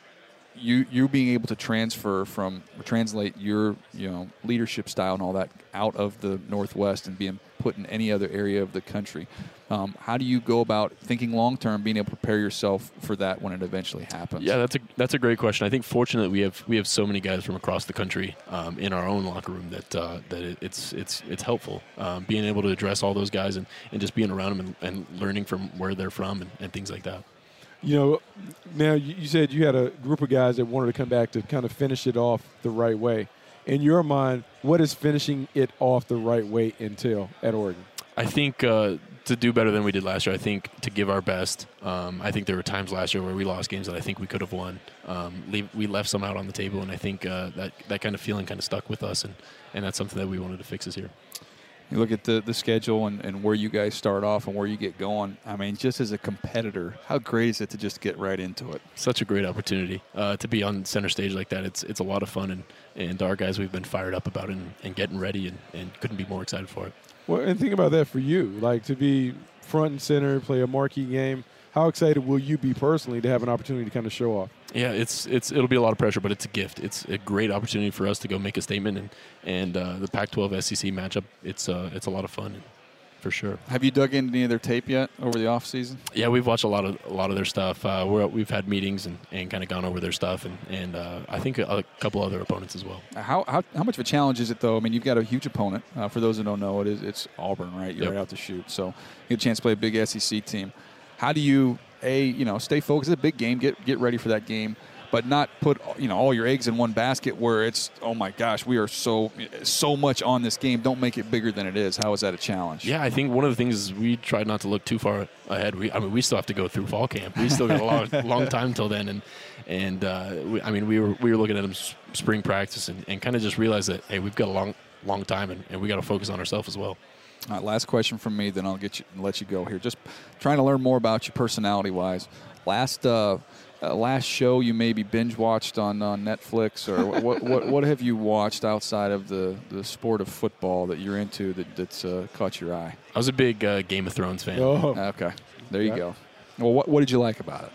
You you being able to transfer from, or translate your you know leadership style and all that out of the Northwest and being put in any other area of the country, um, how do you go about thinking long term, being able to prepare yourself for that when it eventually happens? Yeah, that's a that's a great question. I think fortunately we have we have so many guys from across the country um, in our own locker room that uh, that it, it's it's it's helpful um, being able to address all those guys and, and just being around them and, and learning from where they're from and, and things like that. You know, now you said you had a group of guys that wanted to come back to kind of finish it off the right way. In your mind, what does finishing it off the right way entail at Oregon? I think uh, to do better than we did last year. I think to give our best. Um, I think there were times last year where we lost games that I think we could have won. Um, leave, we left some out on the table, and I think uh, that, that kind of feeling kind of stuck with us, and, and that's something that we wanted to fix this year. You look at the, the schedule and, and where you guys start off and where you get going. I mean, just as a competitor, how great is it to just get right into it? Such a great opportunity uh, to be on center stage like that. It's it's a lot of fun, and, and our guys, we've been fired up about it and, and getting ready and, and couldn't be more excited for it. Well, and think about that for you, like to be front and center, play a marquee game. How excited will you be personally to have an opportunity to kind of show off? Yeah, it's it's it'll be a lot of pressure, but it's a gift. It's a great opportunity for us to go make a statement, and and uh, the Pac twelve S E C matchup. It's uh, it's a lot of fun, for sure. Have you dug into any of their tape yet over the off season? Yeah, we've watched a lot of a lot of their stuff. Uh, we're, we've had meetings and, and kind of gone over their stuff, and and uh, I think a, a couple other opponents as well. How, how how much of a challenge is it though? I mean, you've got a huge opponent. Uh, for those who don't know, it is it's Auburn, right? You're Yep. right out to shoot, so you get a chance to play a big S E C team. How do you a you know stay focused? It's a big game. Get get ready for that game, but not put you know all your eggs in one basket where it's oh my gosh, we are so so much on this game. Don't make it bigger than it is. How is that a challenge? Yeah, I think one of the things is we try not to look too far ahead. We I mean we still have to go through fall camp. We still got a long long time till then, and and uh, we, I mean we were we were looking at them spring practice and, and kind of just realized that hey we've got a long long time and, and we got to focus on ourselves as well. All right, last question from me, then I'll get you let you go here. Just trying to learn more about you personality-wise. Last uh, uh, last show you maybe binge watched on uh, Netflix, or what, what what have you watched outside of the, the sport of football that you're into that that's uh, caught your eye? I was a big uh, Game of Thrones fan. Oh. Okay, there you Yeah. go. Well, what what did you like about it?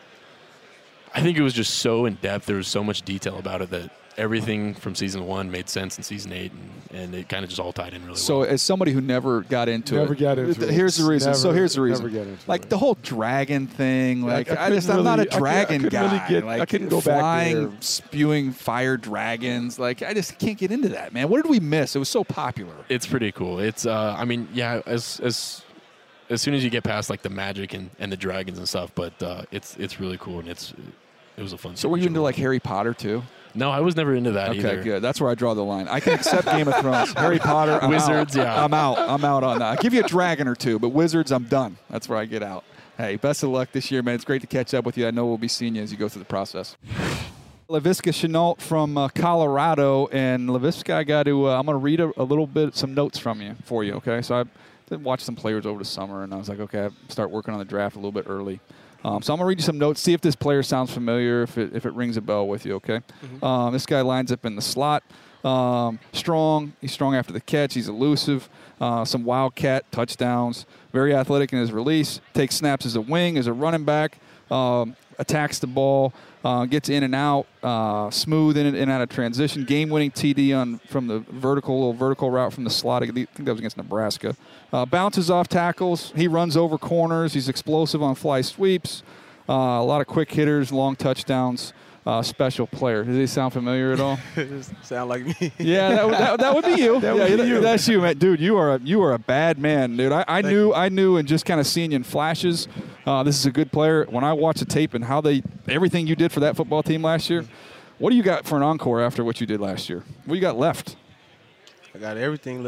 I think it was just so in depth. There was so much detail about it that everything from season one made sense in season eight, and, and it kind of just all tied in really So, well. as somebody who never got into Never it, got into th- it. here's the reason. so Never- here's the reason. never got into like it. the whole dragon thing. Like I I, just, couldn't I'm not a really- I cou- I dragon couldn't really guy. get- like I couldn't go back flying, there. spewing fire dragons. Like I just can't get into that, man. What did we miss? It was so popular. It's pretty cool. It's uh, I mean, yeah, as as as soon as you get past like the magic and, and the dragons and stuff, but uh, it's it's really cool and it's it was a fun. So were you show. into like Harry Potter too? No, I was never into that Okay, either. good. That's where I draw the line. I can accept Game of Thrones. Harry Potter, I'm Wizards, out. yeah. I'm out. I'm out on that. I'll give you a dragon or two, but Wizards, I'm done. That's where I get out. Hey, best of luck this year, man. It's great to catch up with you. I know we'll be seeing you as you go through the process. LaVisca Chenault from uh, Colorado, and LaVisca, I got to. Uh, I'm going to read a, a little bit, some notes from you for you. Okay, so I did watch some players over the summer, and I was like, okay, I start working on the draft a little bit early. Um, so I'm going to read you some notes, see if this player sounds familiar, if it, if it rings a bell with you, okay? Mm-hmm. Um, this guy lines up in the slot. Um, strong. He's strong after the catch. He's elusive. Uh, some wildcat touchdowns. Very athletic in his release. Takes snaps as a wing, as a running back. Um, attacks the ball. Uh, gets in and out. Uh, smooth in and, in and out of transition. Game-winning T D on from the vertical, little vertical route from the slot. I think that was against Nebraska. Uh, bounces off tackles. He runs over corners. He's explosive on fly sweeps. Uh, a lot of quick hitters, long touchdowns. Uh, special player. Does he sound familiar at all? Sound like me. Yeah, that, that, that would be you. That yeah, would be you. That's you, man. Dude, you are a, you are a bad man, dude. I, I knew you. I knew, and just kind of seeing you in flashes. Uh, this is a good player. When I watch the tape and how they everything you did for that football team last year, what do you got for an encore after what you did last year? What you got left? I got everything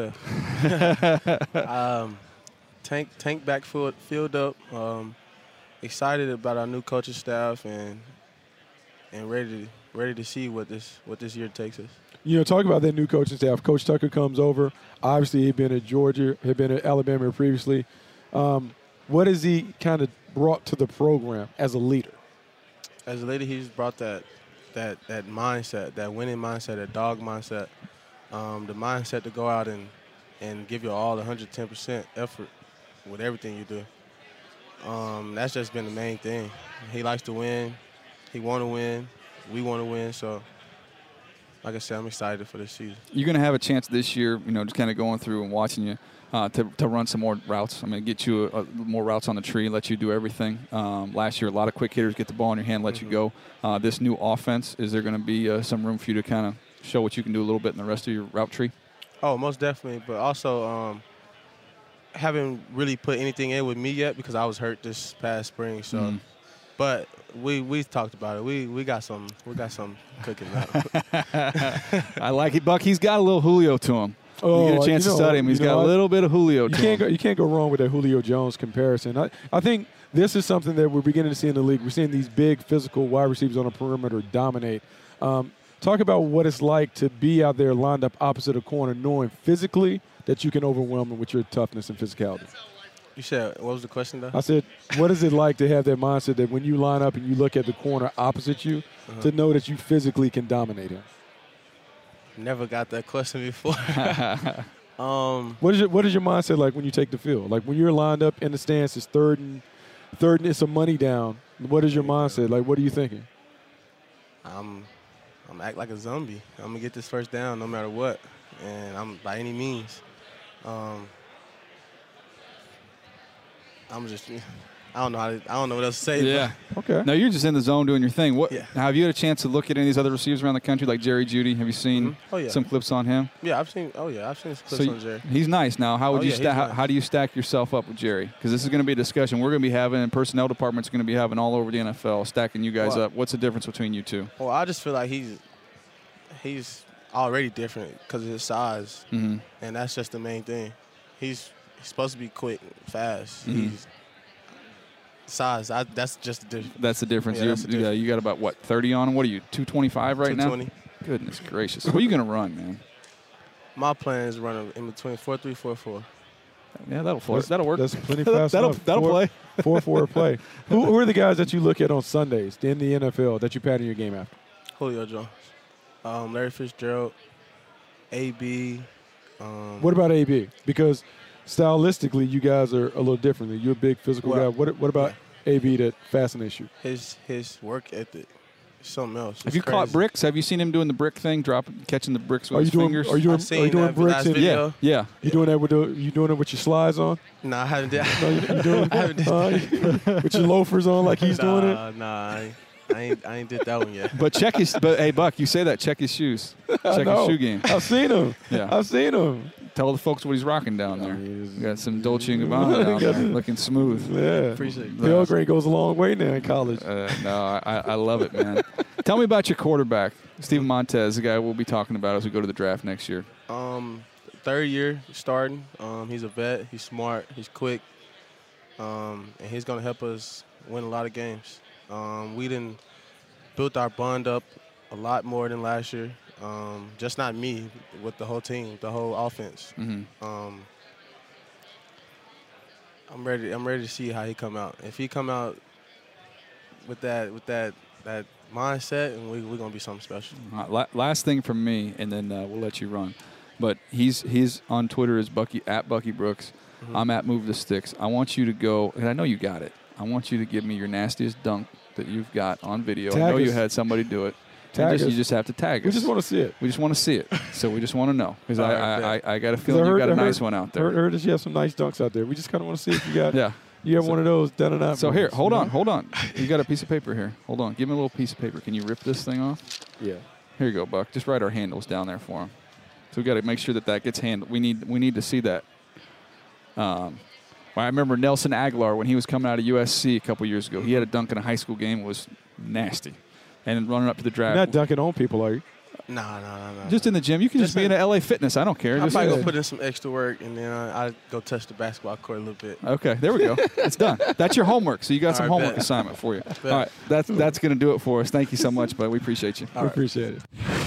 left. um, tank tank back field, filled up. Um, excited about our new coaching staff and. And ready to ready to see what this what this year takes us. You know, talk about that new coaching staff. Coach Tucker comes over. Obviously, he'd been at Georgia, had been at Alabama previously. Um, what has he kind of brought to the program as a leader? As a leader, he's brought that that that mindset, that winning mindset, that dog mindset, um, the mindset to go out and and give you all one hundred ten percent effort with everything you do. Um, that's just been the main thing. He likes to win. He want to win. We want to win. So, like I said, I'm excited for this season. You're going to have a chance this year, you know, just kind of going through and watching you uh, to, to run some more routes. I'm going to get you a, a, more routes on the tree, let you do everything. Um, last year, a lot of quick hitters get the ball in your hand, let mm-hmm. you go. Uh, this new offense, is there going to be uh, some room for you to kind of show what you can do a little bit in the rest of your route tree? Oh, most definitely. But also, um, haven't really put anything in with me yet because I was hurt this past spring. So, mm. but we we talked about it. We we got some we got some cooking now. I like it, Buck. He's got a little Julio to him. Oh, you get a chance you know, to study him. He's got know, a little bit of Julio you to can't him. Go, you can't go wrong with that Julio Jones comparison. I, I think this is something that we're beginning to see in the league. We're seeing these big physical wide receivers on the perimeter dominate. Um, talk about what it's like to be out there lined up opposite a corner, knowing physically that you can overwhelm them with your toughness and physicality. You said, what was the question, though? I said, what is it like to have that mindset that when you line up and you look at the corner opposite you, uh-huh. to know that you physically can dominate him? Never got that question before. um, what is your What is your mindset like when you take the field? Like when you're lined up in the stance, it's third and third and it's a money down. What is your mindset? Like, what are you thinking? I'm, I'm act like a zombie. I'm gonna get this first down no matter what, and I'm by any means. Um, I'm just, I don't know how to, I don't know what else to say. Yeah. Okay. Now you're just in the zone doing your thing. What? Yeah. Now, have you had a chance to look at any of these other receivers around the country, like Jerry Jeudy? Have you seen mm-hmm. oh, yeah. some clips on him? Yeah, I've seen. Oh yeah, I've seen some clips so on Jerry. He's nice. Now, how would oh, you yeah, sta- how, nice. how do you stack yourself up with Jerry? Because this is going to be a discussion we're going to be having, and personnel department's going to be having all over the N F L, stacking you guys well, up. What's the difference between you two? Well, I just feel like he's he's already different because of his size, mm-hmm. and that's just the main thing. He's he's supposed to be quick, fast. Mm-hmm. He's size. I, that's just the difference. That's the difference. Yeah, you, that's the difference. Yeah, you got about what thirty on him. What are you two twenty-five right two twenty. now? Goodness gracious. What are you going to run, man? My plan is running in between four three four four. Yeah, that'll float. That'll work. That's plenty fast that'll enough. that'll four, play. four four play. Who, who are the guys that you look at on Sundays in the N F L that you pattern your game after? Julio Jones, um, Larry Fitzgerald, A B. Um, What about A B? Because stylistically, you guys are a little different. You're a big physical well, guy. What what about yeah. A B that fascinates you? His his work ethic, is something else. It's Have you crazy. caught bricks? Have you seen him doing the brick thing, dropping, catching the bricks with are you his doing, fingers? Are you doing, I've seen are you doing that bricks? last And, video. Yeah, yeah. You doing that with the, you doing it with your slides on? No, I haven't did. No, you, you doing I haven't did uh, with your loafers on like he's nah, doing it? Nah, I ain't, I ain't I ain't did that one yet. But check his. But hey, Buck, you say that. Check his shoes. Check his shoe game. I've seen him. Yeah. I've seen him. Tell the folks what he's rocking down there. he's- We got some Dolce and Gabbana down there, looking smooth. Yeah. Appreciate it. Pale grade goes a long way now in college. Uh, no, I, I love it, man. Tell me about your quarterback, Steven Montez, the guy we'll be talking about as we go to the draft next year. Um, third year starting. Um, he's a vet. He's smart. He's quick. Um, and he's gonna help us win a lot of games. Um, we done built our bond up a lot more than last year. Um, just not me, with the whole team, the whole offense. Mm-hmm. Um, I'm ready. I'm ready to see how he come out. If he come out with that with that that mindset, and we, we're gonna be something special. All right, la- last thing from me, and then uh, we'll let you run. But he's he's on Twitter as Bucky at Bucky Brooks. Mm-hmm. I'm at Move the Sticks. I want you to go, and I know you got it. I want you to give me your nastiest dunk that you've got on video. Tag I know us. you had somebody do it. Tag just, us. You just have to tag us. We just want to see it. We just want to see it. So we just want to know because I, right, I, I I got a 'Cause feeling I you heard- got a I heard- nice one out there. Heard, heard that you have some nice dunks out there. We just kind of want to see if you got Yeah. you have So- one of those done or not. So here, moments, hold you on, know? hold on. You got a piece of paper here. Hold on. Give me a little piece of paper. Can you rip this thing off? Yeah. Here you go, Buck. Just write our handles down there for him. So we got to make sure that that gets handled. We need we need to see that. Um, well, I remember Nelson Aguilar when he was coming out of U S C a couple years ago. He had a dunk in a high school game. It was nasty. And running up to the draft. You're not dunking on people, are you? Nah, nah, nah, nah. Just in the gym. You can just, Just be in in- a L A Fitness. I don't care. I'm Just probably gonna put in some extra work, and then I, I go touch the basketball court a little bit. Okay, there we go. It's done. That's your homework. So you got All some right, homework bet. assignment for you. Bet. All right, that's that's going to do it for us. Thank you so much, bud. We appreciate you. We appreciate it.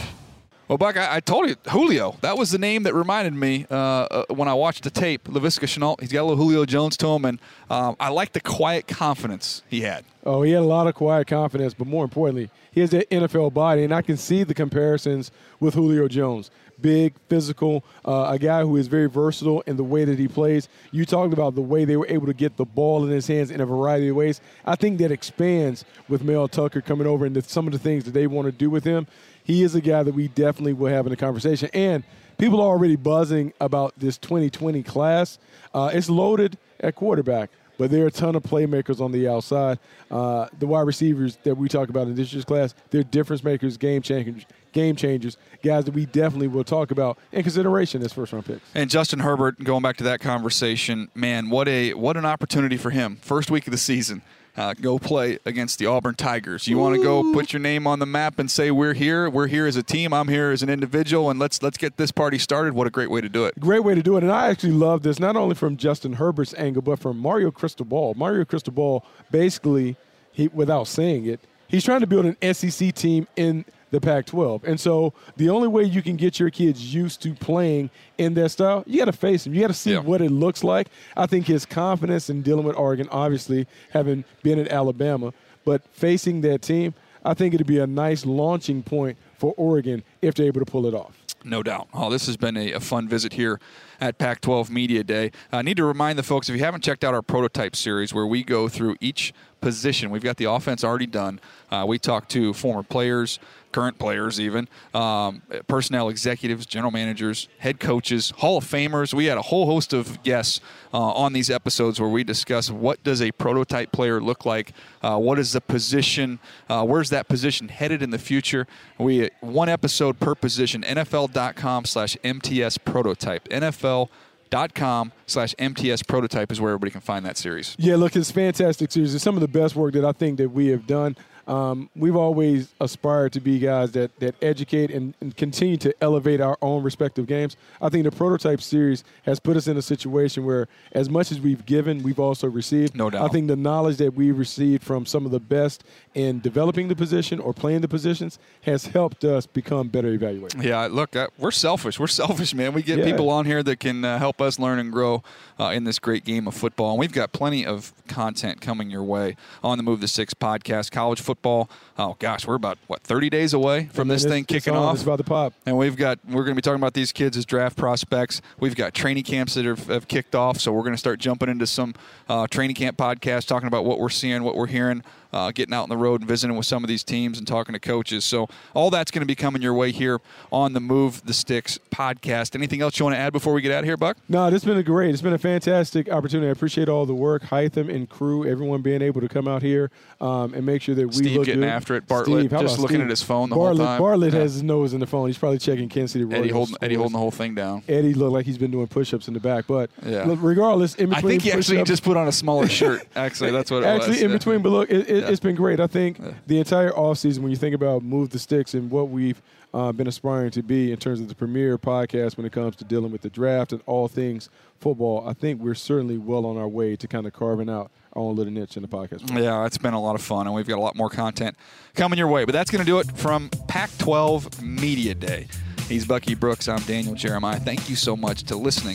Well, Buck, I, I told you, Julio. That was the name that reminded me uh, uh, when I watched the tape. Laviska Shenault. He's got a little Julio Jones to him, and um, I like the quiet confidence he had. Oh, he had a lot of quiet confidence, but more importantly, he has that N F L body, and I can see the comparisons with Julio Jones. Big, physical, uh, a guy who is very versatile in the way that he plays. You talked about the way they were able to get the ball in his hands in a variety of ways. I think that expands with Mel Tucker coming over and the, some of the things that they want to do with him. He is a guy that we definitely will have in a conversation. And people are already buzzing about this twenty twenty class. Uh, it's loaded at quarterback, but there are a ton of playmakers on the outside. Uh, the wide receivers that we talk about in this year's class, they're difference makers, game changers, game changers, guys that we definitely will talk about in consideration as first-round picks. And Justin Herbert, going back to that conversation, man, what a what an opportunity for him. First week of the season, uh, go play against the Auburn Tigers. You want to go put your name on the map and say we're here, we're here as a team, I'm here as an individual, and let's let's get this party started. What a great way to do it. Great way to do it. And I actually love this, not only from Justin Herbert's angle, but from Mario Cristobal. Mario Cristobal, basically, he, without saying it, he's trying to build an S E C team in the Pac twelve. And so the only way you can get your kids used to playing in that style, you got to face them. You got to see Yeah. what it looks like. I think his confidence in dealing with Oregon, obviously, having been at Alabama, but facing that team, I think it'd be a nice launching point for Oregon if they're able to pull it off. No doubt. Oh, this has been a, a fun visit here at Pac twelve Media Day. I need to remind the folks, if you haven't checked out our prototype series where we go through each position, we've got the offense already done. Uh, we talk to former players, current players even, um, personnel executives, general managers, head coaches, Hall of Famers. We had a whole host of guests uh, on these episodes where we discuss what does a prototype player look like, uh, what is the position, uh, where's that position headed in the future. We one episode per position, N F L dot com slash M T S prototype. N F L dot com slash M T S prototype is where everybody can find that series. Yeah, look, it's a fantastic series. It's some of the best work that I think that we have done. Um, we've always aspired to be guys that, that educate and, and continue to elevate our own respective games. I think the prototype series has put us in a situation where as much as we've given, we've also received. No doubt. I think the knowledge that we've received from some of the best in developing the position or playing the positions has helped us become better evaluators. Yeah, look, uh, we're selfish. We're selfish, man. We get Yeah. people on here that can uh, help us learn and grow uh, in this great game of football. And we've got plenty of content coming your way on the Move the Six podcast. College football, oh gosh, we're about, what, thirty days away from I mean, this it's- thing it's kicking on. off. It's about to pop. And we've got, we're going to be talking about these kids as draft prospects. We've got training camps that have, have kicked off, so we're going to start jumping into some uh, training camp podcasts, talking about what we're seeing, what we're hearing, uh, getting out on the road and visiting with some of these teams and talking to coaches. So all that's going to be coming your way here on the Move the Sticks podcast. Anything else you want to add before we get out of here, Buck? No, this has been a great. It's been a fantastic opportunity. I appreciate all the work, Hytham and crew, everyone being able to come out here um, and make sure that we Steve look getting good. after it. Bartlett Steve, how just about looking Steve? at his phone the Bartlett, whole time. Bartlett Yeah. has his nose in the phone. He's probably checking Kansas City Royals. Eddie holding, Eddie scores. holding the whole thing down. Eddie looked like he's been doing push-ups in the back, but Yeah. look, regardless, in I between think he actually push-ups- just put on a smaller shirt. Actually, that's what it was. Actually, in Yeah. between, but look, it, it, Yeah. it's been great. I think the entire offseason, when you think about Move the Sticks and what we've uh, been aspiring to be in terms of the premier podcast when it comes to dealing with the draft and all things football, I think we're certainly well on our way to kind of carving out our own little niche in the podcast. Yeah, it's been a lot of fun, and we've got a lot more content coming your way. But that's going to do it from Pac twelve Media Day. He's Bucky Brooks. I'm Daniel Jeremiah. Thank you so much to listening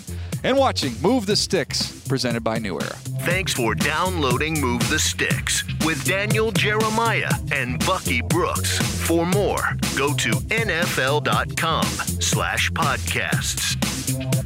and watching Move the Sticks, presented by New Era. Thanks for downloading Move the Sticks with Daniel Jeremiah and Bucky Brooks. For more, go to N F L dot com slash podcasts.